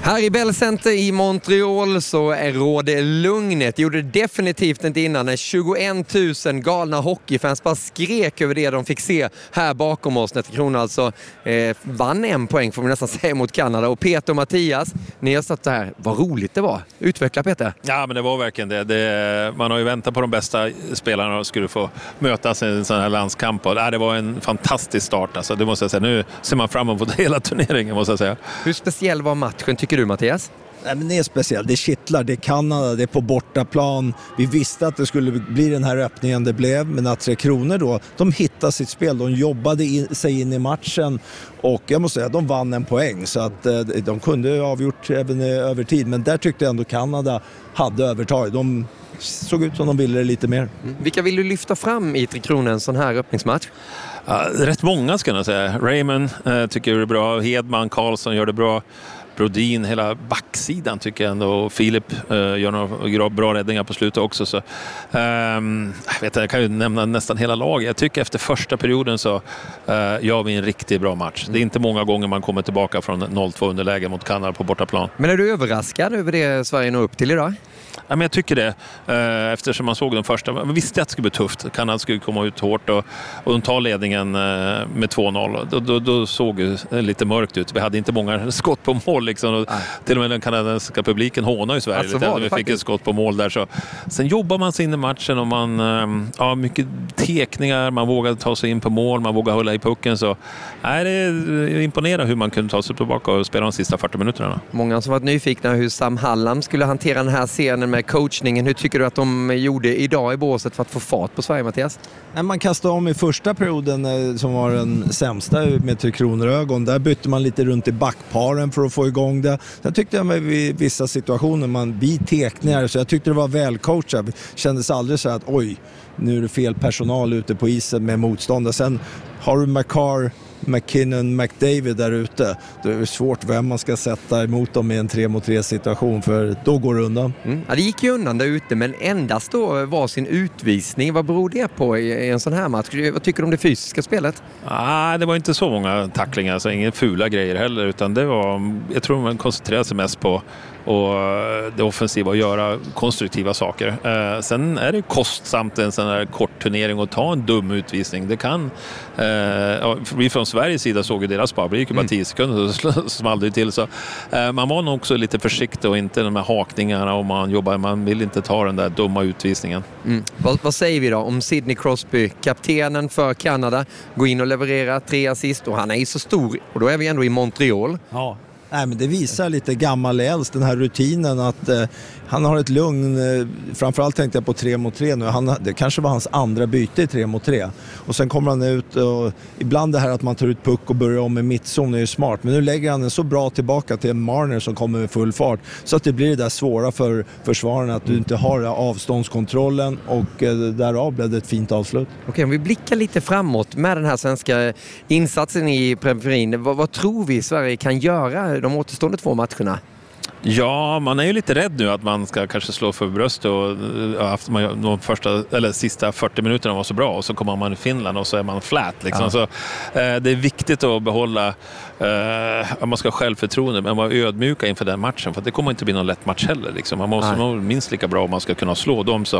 Här i Bell Center i Montreal så råder lugnet. Det gjorde det definitivt inte innan när 21 000 galna hockeyfans bara skrek över det de fick se här bakom oss. När Tre Kronor alltså vann en poäng får vi nästan säga mot Kanada. Och Peter och Mattias, ni har satt här. Vad roligt det var. Utveckla Peter. Ja, men det var verkligen det. Man har ju väntat på de bästa spelarna och skulle få mötas i en sån här landskamp. Och det var en fantastisk start. Alltså, det måste jag säga. Nu ser man fram emot hela turneringen måste jag säga. Hur speciell var matchen tycker du Mattias? Nej, men det är speciellt. Det kittlar. Det är Kanada. Det är på bortaplan. Vi visste att det skulle bli den här öppningen det blev. Men att Tre Kronor då, de hittade sitt spel. De jobbade sig in i matchen. Och jag måste säga att de vann en poäng. Så att de kunde avgjort även över tid. Men där tyckte jag ändå Kanada hade övertag. De såg ut som de ville lite mer. Vilka vill du lyfta fram i Tre Kronor en sån här öppningsmatch? Rätt många ska jag säga. Raymond tycker jag är bra. Hedman, Karlsson gör det bra. Brodin, hela backsidan tycker jag ändå. Och Filip gör några bra räddningar på slutet också. Så, jag kan ju nämna nästan hela laget. Jag tycker efter första perioden så gör vi en riktigt bra match. Det är inte många gånger man kommer tillbaka från 0-2 underläge mot Kanada på bortaplan. Men är du överraskad över det Sverige når upp till idag? Ja, men jag tycker det. Eftersom man såg den första. Man visste att det skulle bli tufft. Kanada skulle komma ut hårt och de tar ledningen med 2-0. Då såg det lite mörkt ut. Vi hade inte många skott på mål. Liksom. Och till och med den kanadensiska publiken hånar i Sverige alltså, lite. Vi fick ett skott på mål där. Så. Sen jobbar man sig in i matchen och man mycket tekningar. Man vågar ta sig in på mål. Man vågar hålla i pucken. Så, det är imponerande hur man kunde ta sig tillbaka och spela de sista 40 minuterna. Många som varit nyfikna hur Sam Hallam skulle hantera den här scenen med coachningen. Hur tycker du att de gjorde idag i båset för att få fart på Sverige, Mattias? Man kastade om i första perioden som var den sämsta med Tre Kronor ögon. Där bytte man lite runt i backparen för att få igång det. Sen tyckte jag med vissa situationer vi tekningar så jag tyckte det var välcoachat. Det kändes aldrig så att oj, nu är det fel personal ute på isen med motståndare. Sen har du McCarr, McKinnon, McDavid där ute. Det är svårt vem man ska sätta emot dem i en 3-mot-3 situation för då går det undan. Ja, det gick ju undan där ute men endast då var sin utvisning. Vad beror det på i en sån här match? Vad tycker du om det fysiska spelet? Det var inte så många tacklingar, alltså inga fula grejer heller utan det var, jag tror man koncentrerade sig mest på och det offensiva och göra konstruktiva saker. Sen är det kostsamt en sån här kort turnering att ta en dum utvisning. Det kan vi från Sveriges sida såg ju deras spar. Det gick ju bara 10 sekunder så small det till. Så, man var nog också lite försiktig och inte de här hakningarna och man vill inte ta den där dumma utvisningen. Vad säger vi då om Sidney Crosby, kaptenen för Kanada, går in och levererar 3 assist och han är ju så stor och då är vi ändå i Montreal. Ja. Nej, men det visar lite gammal äldst den här rutinen att han har ett lugn, framförallt tänkte jag på 3-mot-3 nu, det kanske var hans andra byte i 3-mot-3 och sen kommer han ut och ibland det här att man tar ut puck och börjar om med mittzon är ju smart men nu lägger han en så bra tillbaka till Marner som kommer med full fart så att det blir det där svåra för försvararna att du inte har avståndskontrollen och därav blev det ett fint avslut. Okej, om vi blickar lite framåt med den här svenska insatsen i periferin, vad tror vi Sverige kan göra de återstående 2 matcherna? Ja, man är ju lite rädd nu att man ska kanske slå för bröst och de första eller sista 40 minuterna var så bra och så kommer man i Finland och så är man flat liksom. Ja. Så det är viktigt att behålla man ska ha självförtroende men vara ödmjuka inför den matchen för att det kommer inte bli någon lätt match heller liksom. Man måste vara minst lika bra om man ska kunna slå dem så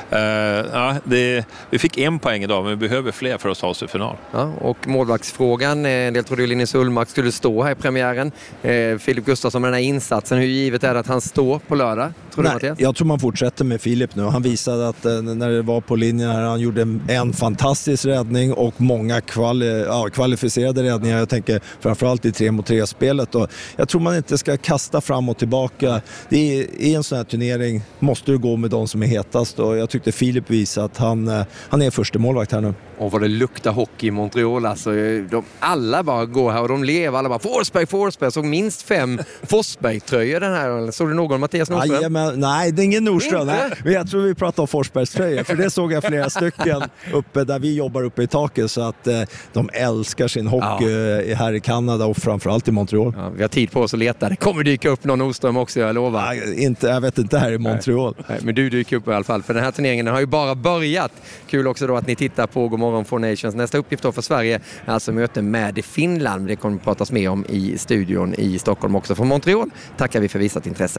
vi fick 1 poäng idag men vi behöver fler för att ta oss till final. Ja, och målvaktsfrågan, en del trodde Linus Ullmark skulle stå här i premiären. Filip Gustafsson med den här insatsen, hur givet är det att han står på lördag? Jag tror man fortsätter med Filip nu. Han visade att när det var på linjen här, han gjorde en fantastisk räddning och många kvalificerade räddningar. Jag tänker framförallt i 3-mot-3-spelet. Och jag tror man inte ska kasta fram och tillbaka. I en sån här turnering måste du gå med de som är hetast och jag tyckte Filip visade att han är första målvakt här nu. Och vad det luktar hockey i Montreal. Alltså, alla bara går här och de lever. Alla bara Forsberg. Såg minst 5 Forsberg-tröjor tröjor den här. Såg du någon Mattias Nordström? Nej, det är ingen Nordström. Nej. Jag tror vi pratar om Forsbergs tröjor. För det såg jag flera stycken uppe där vi jobbar uppe i taket. Så att de älskar sin hockey här i Kanada och framförallt i Montreal. Ja, vi har tid på oss att leta. Det kommer dyka upp någon Nordström också, jag lovar. Nej, jag vet inte här i Montreal. Nej, men du dyker upp i alla fall. För den här turneringen har ju bara börjat. Kul också då att ni tittar på Godmorgon Four Nations. Nästa uppgift då för Sverige är alltså möte med Finland. Det kommer att pratas mer om i studion i Stockholm också. Från Montreal tackar vi för visat intresse.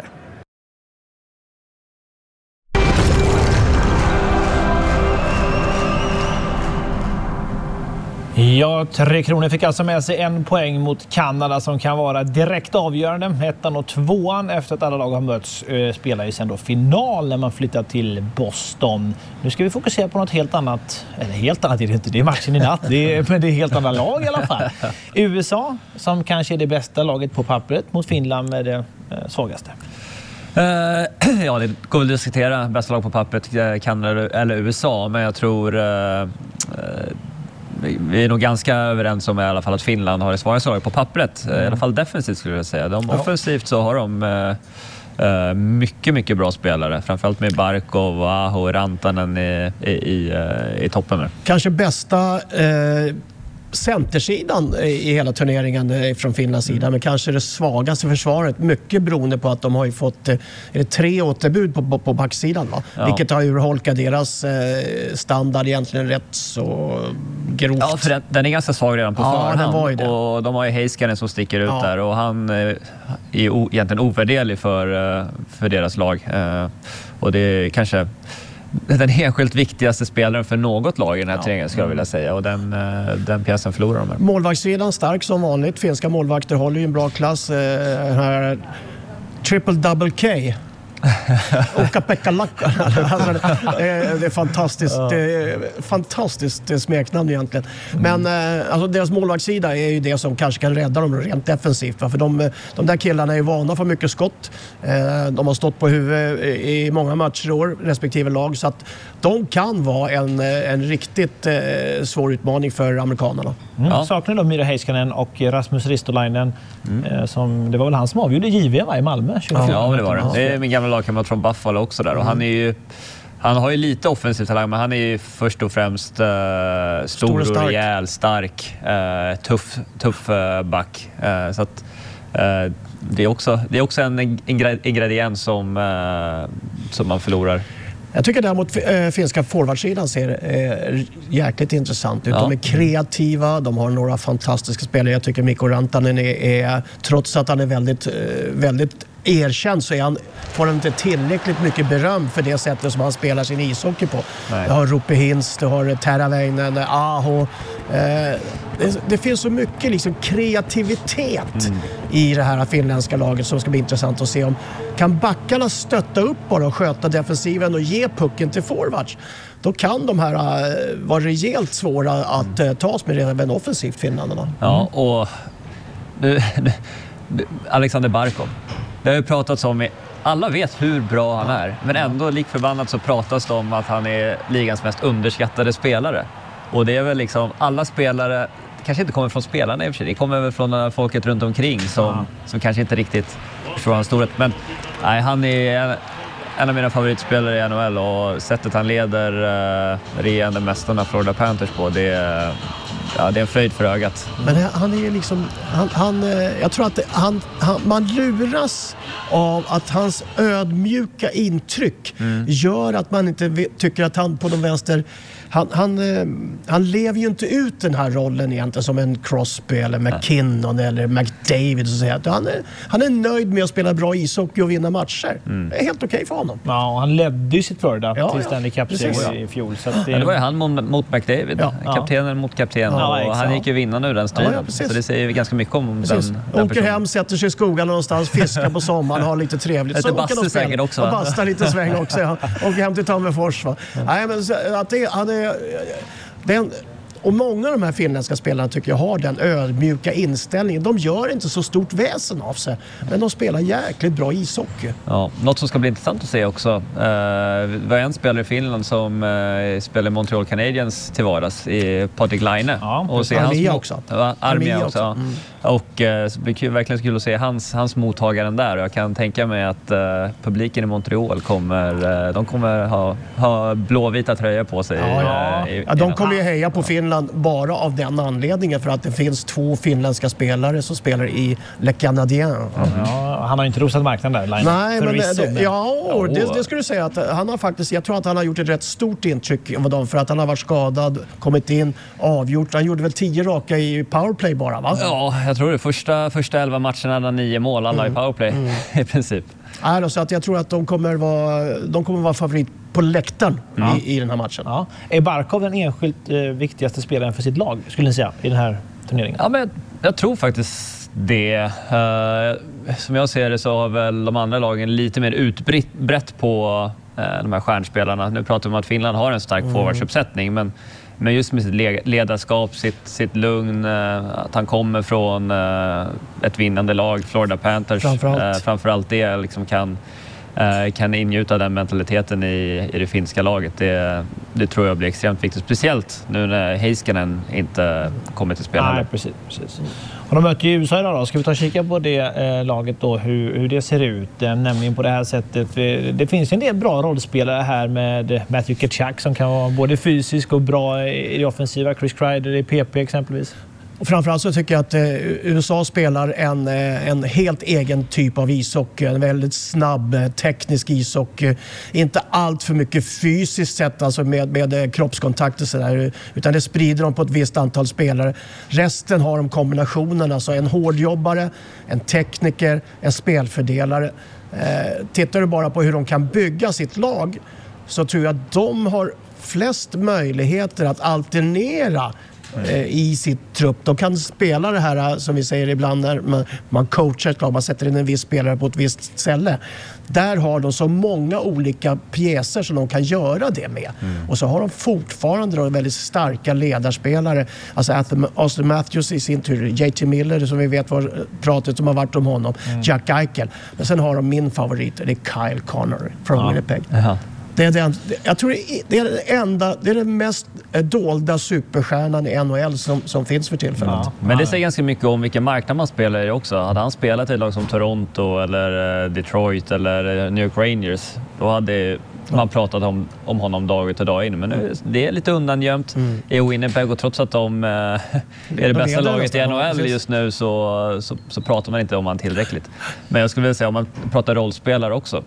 Ja, 3 Kronor fick alltså med sig 1 poäng mot Kanada som kan vara direkt avgörande. 1:an och 2:an efter att alla lag har mötts spelar ju sen då final när man flyttar till Boston. Nu ska vi fokusera på något helt annat. Eller helt annat är det inte, det är matchen i natt. Men det är helt andra lag i alla fall. USA som kanske är det bästa laget på pappret mot Finland med det svagaste. Ja, det går väl att diskutera bästa lag på pappret, Kanada eller USA. Men jag tror... vi är nog ganska överens om i alla fall att Finland har det svagaste laget på pappret. I alla fall defensivt skulle jag säga. Offensivt så har de mycket bra spelare. Framförallt med Barkov, Aho och Rantanen i toppen. Kanske bästa centersidan i hela turneringen från Finlands sida, men kanske det svagaste försvaret, mycket beroende på att de har ju fått 3 återbud på backsidan, va? Ja. Vilket har urholkat deras standard egentligen rätt så grovt. Ja, för den är ganska svag redan på förhand. Den var ju det. Och de har ju Heiskanen som sticker ut där och han är egentligen ovärderlig för deras lag. Och det är kanske den enskilt viktigaste spelaren för något lag i den här turneringen skulle jag vilja säga. Och den pjäsen förlorar de här. Målvaktssidan stark som vanligt. Finska målvakter håller ju en bra klass. Här, triple double K. Oka-Pekka Lakka. Det är fantastiskt. Det är fantastiskt smeknamn egentligen. Men alltså deras målvaktssida är ju det som kanske kan rädda dem rent defensivt. För de där killarna är vana för mycket skott. De har stått på huvud i många matcher i år, respektive lag. Så att de kan vara en riktigt svår utmaning för amerikanerna. Saknar då Miro Heiskanen och Rasmus Ristolainen. Det var väl han som avgjorde JV i Malmö 2004. Ja, det var det. Det är min gamla lagkamrat från Buffalo också där. Och han har ju lite offensiv talang, men han är ju först och främst stor och rejäl, stark, tuff back. Så att det är också en ingrediens som man förlorar. Jag tycker däremot finska forwardsidan ser jäkligt intressant ut. De är kreativa, de har några fantastiska spelare. Jag tycker Mikko Rantanen är trots att han är väldigt erkänd så får han inte tillräckligt mycket beröm för det sättet som han spelar sin ishockey på. Du har Rupe Hintz, du har Teravainen, Aho. Det finns så mycket liksom kreativitet i det här finländska laget som ska bli intressant att se om kan backarna stötta upp bara och sköta defensiven och ge pucken till forwards. Då kan de här vara rejält svåra att tas med även offensivt, finnarna. Ja, och Alexander Barkov. Det har ju pratats om, alla vet hur bra han är, men ändå likförbannat så pratas det om att han är ligans mest underskattade spelare. Och det är väl liksom, alla spelare kanske inte kommer från spelarna i och för sig, det kommer väl från folket runt omkring som kanske inte riktigt förstår hans storhet. Men nej, han är en av mina favoritspelare i NHL och sättet han leder regerande mästarna Florida Panthers på, det är en fröjd för ögat. Men han är liksom, jag tror att man luras av att hans ödmjuka intryck gör att man inte tycker att han på de vänster han lever ju inte ut den här rollen egentligen som en Crosby eller McKinnon eller McDavid, så att säga. Han är nöjd med att spela bra ishockey och vinna matcher. Det är helt okej för honom. Ja, han ledde ju sitt Florida till Stanley Cup-seger i fjol. Så det var ju han mot McDavid. Kaptenen mot kapten. Och han gick ju vinna nu den striden. Så det säger ganska mycket om den åker hem, sätter sig i skogen någonstans, fiskar på sommaren, har lite trevligt. Så åker de säkert också. Och bastar lite sväng också. Åker hem till Tammerfors. Nej, men att Och många av de här finländska spelarna tycker jag har den ödmjuka inställningen. De gör inte så stort väsen av sig, men de spelar jäkligt bra ishockey. Ja, något som ska bli intressant att se också. Det var en spelare i Finland som spelar i Montreal Canadiens till vardags, i Patrik Laine. Ja, och se Armia också. Armia också. Mm. Och det blir verkligen kul att se hans mottagaren där. Och jag kan tänka mig att publiken i Montreal kommer ha blåvita tröjor på sig. De kommer ju heja på Finland bara av den anledningen, för att det finns 2 finländska spelare som spelar i Le Canadien. Ja, han har inte rosat marknaden där. Line. Nej, men det skulle du säga att han har faktiskt, jag tror att han har gjort ett rätt stort intryck av dem, för att han har varit skadad, kommit in, avgjort. Han gjorde väl 10 raka i powerplay bara, va? Ja, jag tror det. Första 11 matcherna hade 9 mål, alla i powerplay i princip. Så att jag tror att de kommer vara favorit på läktaren i den här matchen. Ja. Är Barkov den enskilt viktigaste spelaren för sitt lag, skulle ni säga, i den här turneringen? Ja, men jag tror faktiskt det. Som jag ser det så har väl de andra lagen lite mer utbrett på de här stjärnspelarna. Nu pratar vi om att Finland har en stark forwardsuppsättning, men just med sitt ledarskap, sitt lugn, att han kommer från ett vinnande lag, Florida Panthers. Framförallt det liksom kan ingjuta den mentaliteten i det finska laget. Det tror jag blir extremt viktigt. Speciellt nu när Heiskanen inte kommer till spel. Nej, precis. Och de möter ju USA idag då. Ska vi ta och kika på det laget då, hur det ser ut? Nämligen på det här sättet. Det finns en del bra rollspelare här med Matthew Tkachuk som kan vara både fysisk och bra i det offensiva. Chris Kreider i PP exempelvis. Och framförallt så tycker jag att USA spelar en helt egen typ av ishockey. En väldigt snabb, teknisk ishockey. Inte allt för mycket fysiskt sett, alltså med kroppskontakt och sådär, utan det sprider de på ett visst antal spelare. Resten har de kombinationen, alltså en hårdjobbare, en tekniker, en spelfördelare. Tittar du bara på hur de kan bygga sitt lag, så tror jag att de har flest möjligheter att alternera i sitt trupp. De kan spela det här som vi säger ibland när man coachar ett lag, man sätter in en viss spelare på ett visst ställe. Där har de så många olika pjäser som de kan göra det med. Och så har de fortfarande då väldigt starka ledarspelare. Alltså Austin Matthews i sin tur, JT Miller som vi vet var pratet som har varit om honom, Jack Eichel. Men sen har de min favorit, det är Kyle Connor från Winnipeg. Jag tror det är den mest dolda superstjärnan i NHL som finns för tillfället. Ja. Men det säger ganska mycket om vilken marknad man spelar i också. Hade han spelat i ett lag som Toronto eller Detroit eller New York Rangers, då hade man pratat om honom dag ut och dag in. Men nu, det är lite undangömt i Winnipeg, och trots att de är det bästa laget i NHL just nu så pratar man inte om han tillräckligt. Men jag skulle vilja säga, om man pratar rollspelare också,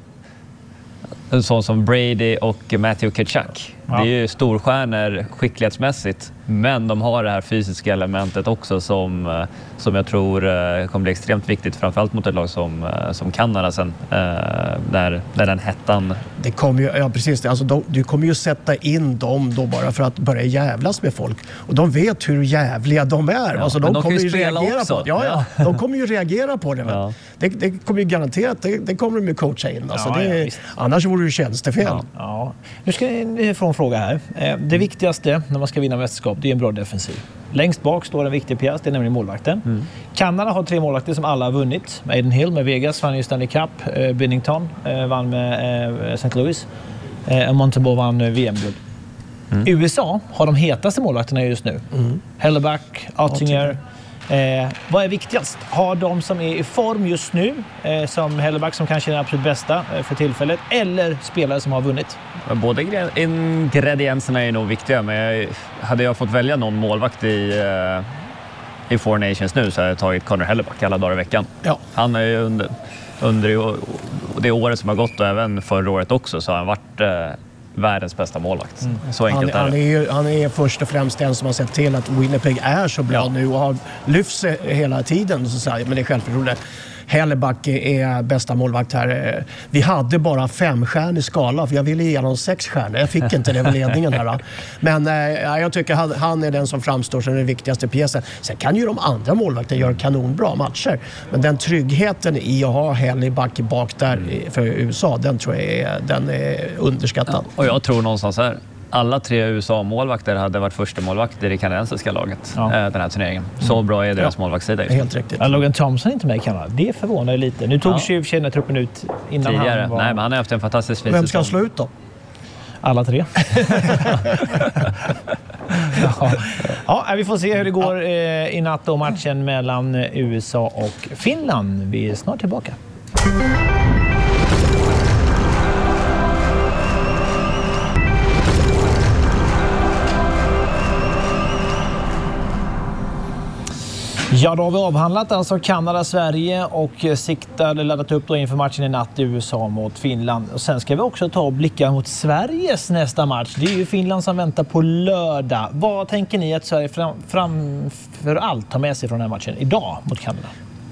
en sån som Brady och Matthew Tkachuk. Det är ju storstjärnor skicklighetsmässigt, men de har det här fysiska elementet också som jag tror kommer bli extremt viktigt, framförallt mot ett lag som Kanada sen, när den hettan... Det kommer ju, precis. Alltså, du kommer ju sätta in dem då bara för att börja jävlas med folk. Och de vet hur jävliga de är. Ja, alltså, de kommer ju reagera också. på det. De kommer ju reagera på det. Ja. Det kommer ju garanterat, det kommer de ju coacha in. Alltså, annars vore det tjänstefel. Ja. Nu ska ni få en fråga här. Det viktigaste när man ska vinna mästerskap, det är en bra defensiv. Längst bak står en viktig pjäs, det är nämligen målvakten. Kanada har 3 målvakter som alla har vunnit. Aiden Hill med Vegas vann ju Stanley Cup. Binnington vann med St. Louis. Montembeault vann VM-guld. USA har de hetaste målvakterna just nu. Hellebuck, Oettinger. Vad är viktigast? Har de som är i form just nu, som Hellebuck som kanske är den absolut bästa för tillfället, eller spelare som har vunnit? Båda ingredienserna är nog viktiga, men hade jag fått välja någon målvakt i Four Nations nu, så hade jag tagit Connor Hellebuck alla dagar i veckan. Ja. Han är ju under det året som har gått, och även förra året också, så har han varit världens bästa målvakt. Så enkelt han är först och främst den som har sett till att Winnipeg är så bra nu och har lyft sig hela tiden. Men det är självförtroende. Hellebuck är bästa målvakt här. Vi hade bara 5-stjärnig skala, för jag ville ge honom 6 stjärnor. Jag fick inte det med ledningen här. Men jag tycker han är den som framstår som den viktigaste pjäsen. Sen kan ju de andra målvakterna göra kanonbra matcher. Men den tryggheten i att ha Hellebuck bak där för USA, den tror jag den är underskattad. Ja, och jag tror någonstans här, alla 3 USA-målvakter hade varit första målvakter i kanadensiska laget den här turneringen. Så bra är deras målvaktssida. Helt riktigt. Logan Thompson är inte med i Kanada. Det förvånar lite. Nu tog truppen ut innan tidigare. Han var... Nej, men han har haft en fantastisk fin Vem ska han slå ut då? Alla 3. Ja, vi får se hur det går i natt och matchen mellan USA och Finland. Vi är snart tillbaka. Ja, då har vi avhandlat alltså Kanada-Sverige och laddat upp då inför matchen i natt i USA mot Finland. Och sen ska vi också ta och blicka mot Sveriges nästa match. Det är ju Finland som väntar på lördag. Vad tänker ni att Sverige framför allt tar med sig från den här matchen idag mot Kanada?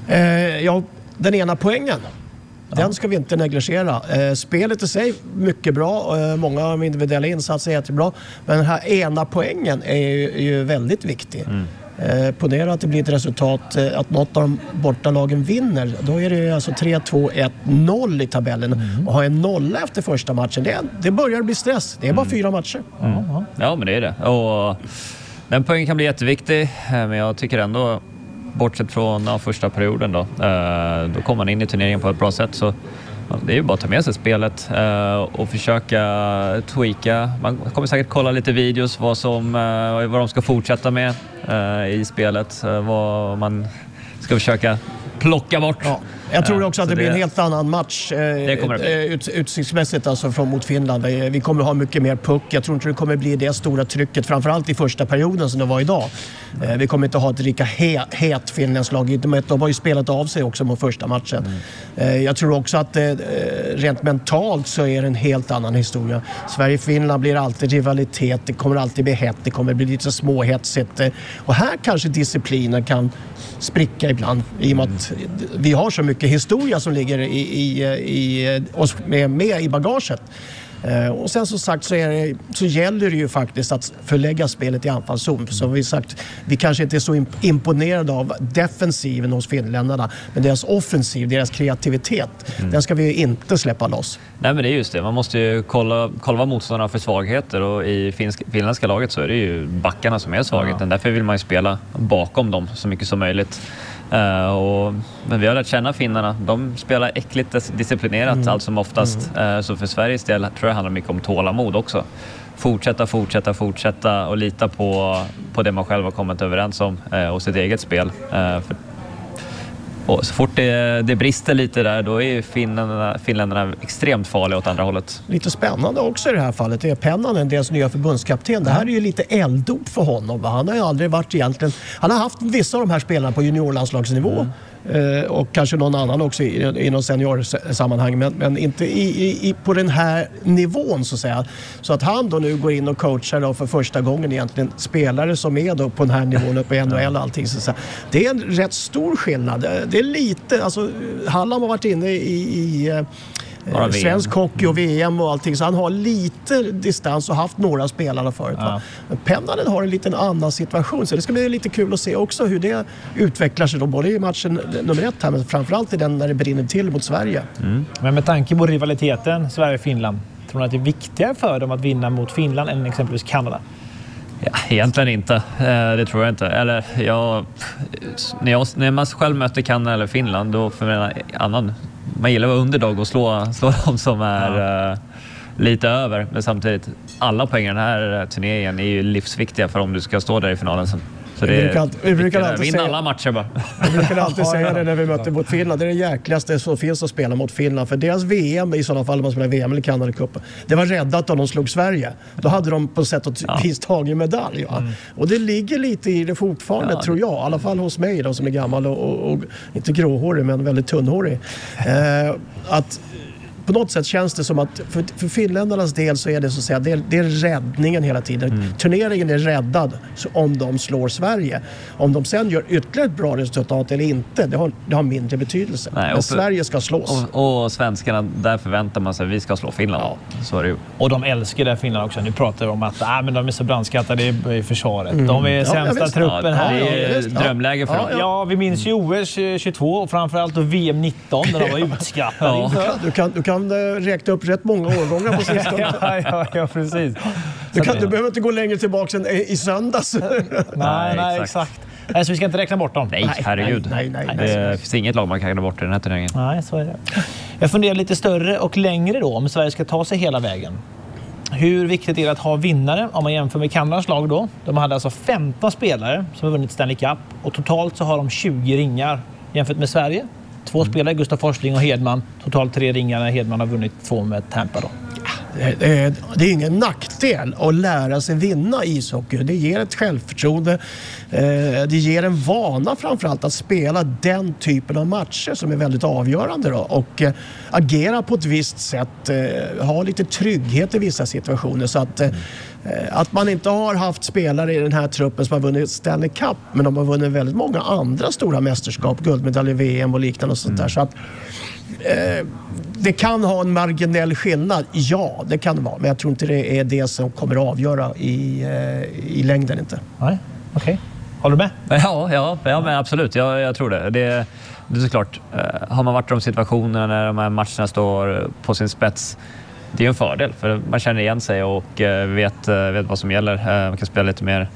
Den ena poängen. Den ska vi inte negligera. Spelet i sig mycket bra. Många av de individuella insatser är jättebra. Men den här ena poängen är ju väldigt viktig. Ponera att det blir ett resultat att något av de bortalagen vinner. Då är det alltså 3-2-1-0 i tabellen. Och ha en nolla efter första matchen, det börjar bli stress. Det är bara 4 matcher. Ja, men det är det. Och den poängen kan bli jätteviktig. Men jag tycker ändå, bortsett från första perioden då kommer man in i turneringen på ett bra sätt. Så det är ju bara att ta med sig spelet och försöka tweaka. Man kommer säkert kolla lite videos vad de ska fortsätta med i spelet. Vad man ska försöka plocka bort. Ja. Jag tror också att det blir en helt annan match utsiktsmässigt alltså mot Finland. Vi kommer ha mycket mer puck. Jag tror inte det kommer bli det stora trycket, framförallt i första perioden som det var idag. Vi kommer inte ha ett lika het finländslag. De har ju spelat av sig också mot första matchen. Jag tror också att rent mentalt så är det en helt annan historia. Sverige-Finland blir alltid rivalitet. Det kommer alltid bli hett. Det kommer bli lite småhetsigt. Och här kanske disciplinen kan spricka ibland i och med att vi har så mycket historia som ligger i oss med i bagaget. Och sen som sagt så gäller det ju faktiskt att förlägga spelet i anfallszon. Så vi kanske inte är så imponerade av defensiven hos finländarna, men deras offensiv, deras kreativitet, den ska vi inte släppa loss. Nej, men det är just det. Man måste ju kolla vad motståndarna för svagheter, och i finländska laget så är det ju backarna som är svagheten. Därför vill man ju spela bakom dem så mycket som möjligt. Men vi har lärt känna finnarna. De spelar äckligt disciplinerat allt som oftast. Så för Sveriges del tror jag det handlar mycket om tålamod också. Fortsätta och lita på det man själv har kommit överens om och sitt eget spel. Och så fort det brister lite där, då är finländarna extremt farliga åt andra hållet. Lite spännande också i det här fallet är Pennanen, deras nya förbundskapten. Det här är ju lite elddop för honom. Han har ju aldrig varit egentligen... Han har haft vissa av de här spelarna på juniorlandslagsnivå. Och kanske någon annan också i någon seniorsammanhang, men inte på den här nivån så att säga. Så att han då nu går in och coachar då för första gången egentligen spelare som är då på den här nivån uppe i NHL och allting. Så det är en rätt stor skillnad. Det är lite, alltså Hallam har varit inne i svensk hockey och VM och allting, så han har lite distans och haft några spelare förut. Men Pennanen har en liten annan situation, så det ska bli lite kul att se också hur det utvecklar sig då, både i matchen nummer 1 här, men framförallt i den när det brinner till mot Sverige. Men med tanke på rivaliteten Sverige-Finland, tror ni att det är viktigare för dem att vinna mot Finland än exempelvis Kanada? Ja, egentligen inte. Det tror jag inte. Eller när man själv möter Kanada eller Finland, då för man gillar att vara underdog och slå dem som är lite över. Men samtidigt, alla poäng i den här turneringen är ju livsviktiga för om du ska stå där i finalen sen. Så vi brukar alltid vinna alla matcher bara. Vi brukar alltid säga det när vi möter mot Finland. Det är det jäkligaste som finns att spela mot Finland. För deras VM, i sådana fall man spelar VM eller Canada Cup, det var räddat om de slog Sverige. Då hade de på sätt och vis tagit medalj. Och det ligger lite i det fortfarande, tror jag. I alla fall hos mig då, som är gammal och inte gråhårig men väldigt tunnhårig. Att på något sätt känns det som att för finländarnas del så är det så att säga, det är räddningen hela tiden. Turneringen är räddad om de slår Sverige. Om de sen gör ytterligare ett bra resultat eller inte, det har mindre betydelse. Men Sverige ska slås. Och svenskarna, där förväntar man sig att vi ska slå Finland. Så är det ju. Och de älskar det Finland också. Nu pratar vi om att men de är så brandskattade i försvaret. De är sämsta truppen här. Det är drömläge för dem. Ja, vi minns ju OS 22 och framförallt VM 19 där de var utskattade. Du kan han räknade upp rätt många årgångar på sistone. ja, precis. Du behöver inte gå längre tillbaka än i söndags. nej, exakt. Nej, så vi ska inte räkna bort dem. Nej, herregud. Nej. Det finns inget lag man kan räkna bort i den här turneringen. Nej, så är det. Jag funderar lite större och längre då, om Sverige ska ta sig hela vägen. Hur viktigt är det att ha vinnare om man jämför med Kanadas lag då? De hade alltså 15 spelare som har vunnit Stanley Cup och totalt så har de 20 ringar jämfört med Sverige. 2 spelare, Gustav Forsling och Hedman. Totalt 3 ringar när Hedman har vunnit 2 med Tampa då. Det är ingen nackdel att lära sig vinna ishockey. Det ger ett självförtroende. Det ger en vana framförallt att spela den typen av matcher som är väldigt avgörande då. Och agera på ett visst sätt. Ha lite trygghet i vissa situationer. Så att man inte har haft spelare i den här truppen som har vunnit Stanley Cup, men de har vunnit väldigt många andra stora mästerskap, guldmedaljer, VM och liknande och sånt där. Så att det kan ha en marginell skillnad. Ja, det kan det vara. Men jag tror inte det är det som kommer att avgöra i längden inte. Nej, okej. Håller du med? Ja, men absolut. Jag tror det. Det är såklart. Har man varit i de situationerna när de här matcherna står på sin spets, det är en fördel. För man känner igen sig och vet vad som gäller. Man kan spela lite mer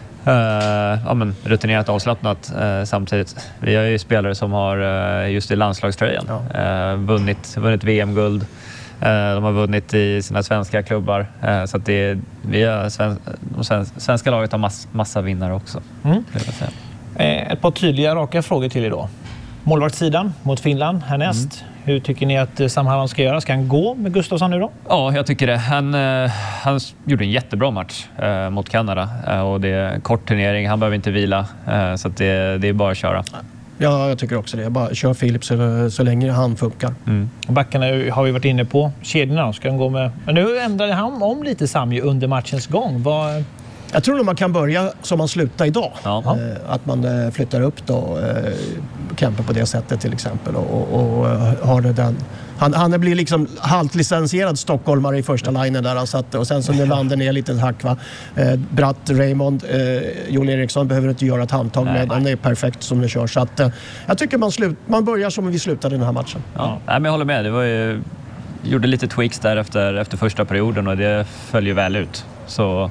rutinerat och avslappnat samtidigt. Vi har ju spelare som har just i landslagströjan vunnit VM-guld. De har vunnit i sina svenska klubbar. Så att svenska laget har massa vinnare också. Ett par tydliga, raka frågor till idag. Målvaktssidan mot Finland härnäst. Hur tycker ni att Sam Hallam ska göra? Ska han gå med Gustafsson nu då? Ja, jag tycker det. Han gjorde en jättebra match mot Kanada. Och det är en kort turnering. Han behöver inte vila. Så att det är bara att köra. Ja, jag tycker också det. Bara kör Filip så länge han funkar. Backarna har vi varit inne på. Kedjorna ska han gå med. Men nu ändrade han om lite Sam under matchens gång. Jag tror att man kan börja som man slutar idag. Ja. Att man flyttar upp då Kempe på det sättet till exempel och har det den. Han blir liksom halvt licensierad stockholmare i första linjen där han satt, och sen så nu landar ner lite hack va. Bratt, Raymond, Joel Eriksson behöver inte göra ett handtag med. Han är perfekt som det kör. Så att jag tycker man börjar som vi slutade den här matchen. Ja. Nej, men jag håller med. Det var ju gjorde lite tweaks där efter första perioden och det följer väl ut. Så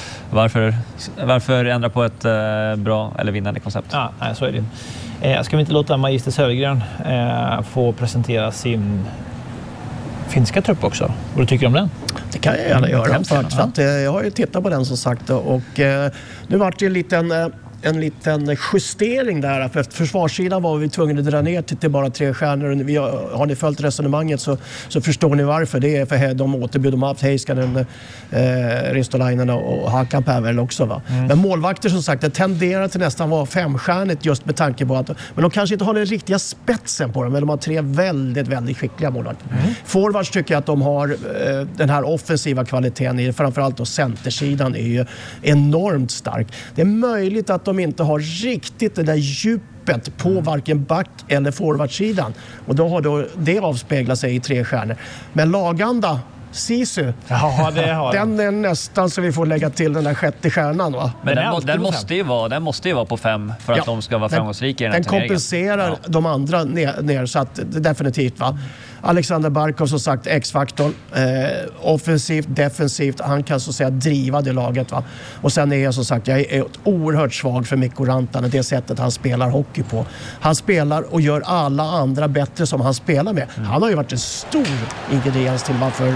varför ändra på ett bra eller vinnande koncept? Ja, nej, så är det. Ska vi inte låta Magister Södergren få presentera sin finska trupp också? Vad tycker du om den? Det kan jag gärna göra. För att jag har ju tittat på den som sagt. Och nu var det en liten justering där. För försvarssidan var vi tvungna att dra ner till bara 3 stjärnor. Har ni följt resonemanget så förstår ni varför. Det är för de återbud de har haft Heiskanen, Ristolainen och Hakan Pävel också. Va? Men målvakter som sagt, det tenderar till nästan vara 5-stjärnigt just med tanke på att men de kanske inte har den riktiga spetsen på dem, men de har 3 väldigt, väldigt skickliga målvakter. Forwards tycker jag att de har den här offensiva kvaliteten i, framförallt då centersidan är ju enormt stark. Det är möjligt att de inte har riktigt det där djupet på varken back- eller forwardsidan. Och då har det avspeglat sig i 3 stjärnor. Men Laganda, Sisu, den är nästan så vi får lägga till den där 6:e stjärnan. Va? Men den måste ju vara på 5 för att de ska vara framgångsrika i den här turneringen. Den kompenserar de andra ner så att definitivt va. Alexander Barkov som sagt X-faktorn, offensivt, defensivt, han kan så att säga driva det laget va. Och sen är jag som sagt, jag är oerhört svag för Mikko Rantanen, det sättet han spelar hockey på. Han spelar och gör alla andra bättre som han spelar med. Han har ju varit en stor ingrediens till varför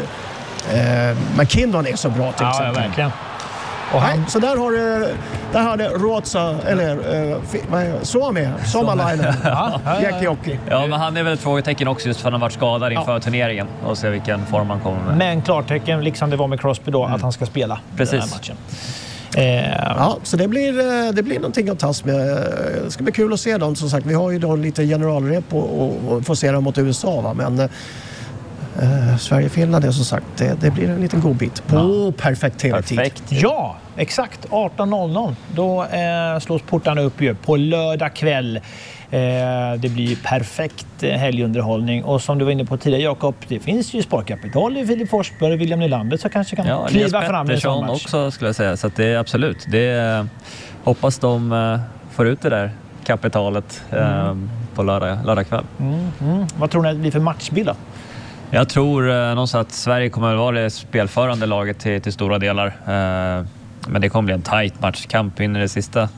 McKinnon är så bra till exempel. Ja, verkligen. Och så där hade Rotsa eller Somalainen Jäkkijoki. Ja, men han är väl ett frågetecken också just för att han har varit skadad inför turneringen och se vilken form han kommer med. Men klartecken, liksom det var med Crosby då, att han ska spela den här matchen. Ja, så det blir någonting att tas med. Det ska bli kul att se dem. Som sagt, vi har ju då lite generalrep och får se dem mot USA va? Men Sverige-Finland är som sagt, det blir en liten godbit på perfekt tv-tid. Perfekt. Ja, exakt. 18.00. Då slås portarna upp ju på lördag kväll. Det blir perfekt helgunderhållning. Och som du var inne på tidigare, Jakob, det finns ju sportkapital i Filip Forsberg och William Nylander så kanske kan kliva fram i en sån match. Också skulle jag säga. Så att det är absolut. Hoppas de får ut det där kapitalet på lördag kväll. Vad tror ni det blir för matchbild då? Jag tror någonstans att Sverige kommer att vara det spelförande laget till stora delar. Men det kommer bli en tight matchkamp in i det sista.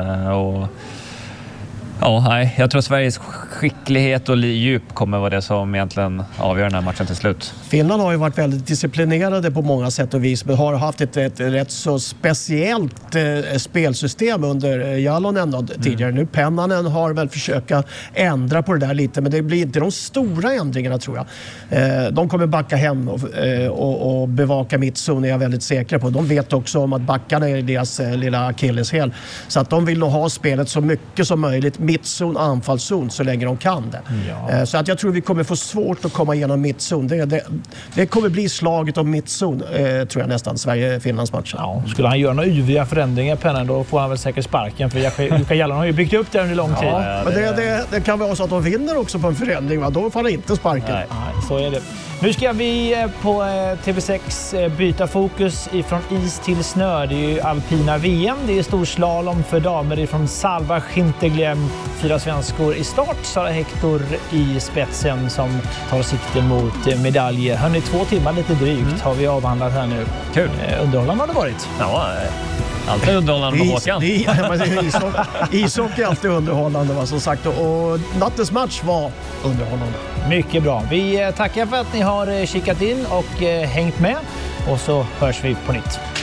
Jag tror Sveriges skicklighet och djup kommer vara det som egentligen avgör den här matchen till slut. Finland har ju varit väldigt disciplinerade på många sätt och vis, men har haft ett rätt så speciellt spelsystem under Jalonen tidigare. Nu Pennanen har väl försökt ändra på det där lite, men det blir inte de stora ändringarna tror jag. De kommer backa hem och bevaka mittzon, är jag väldigt säker på. De vet också om att backarna är deras lilla akilleshäl, så att de vill nog ha spelet så mycket som möjligt, mittzon, anfallszon, så länge de kan det. Ja. Så att jag tror vi kommer få svårt att komma igenom mittzon. Det kommer bli slaget om mittzon, tror jag nästan, Sverige-Finlands match. Ja, skulle han göra några yviga förändringar, Pennan, då får han väl säkert sparken, för Jukka Jallonen har ju byggt upp det under lång tid. Ja, men det kan vara så att de vinner också på en förändring, va? Då får han inte sparken. Nej, så är det. Nu ska vi på TV6 byta fokus ifrån is till snö. Det är ju alpina VM, det är storslalom för damer ifrån Salva Hinterglem. 4 svenskor i start, Sara Hector i spetsen som tar sikte mot medaljer. Hörrni, 2 timmar lite drygt har vi avhandlat här nu. Kul. Underhållande har det varit. Ja, alltid underhållande på Håkan. Ishockey är alltid underhållande, va, som sagt. Och nattens match var underhållande. Mycket bra. Vi tackar för att ni har kikat in och hängt med. Och så hörs vi på nytt.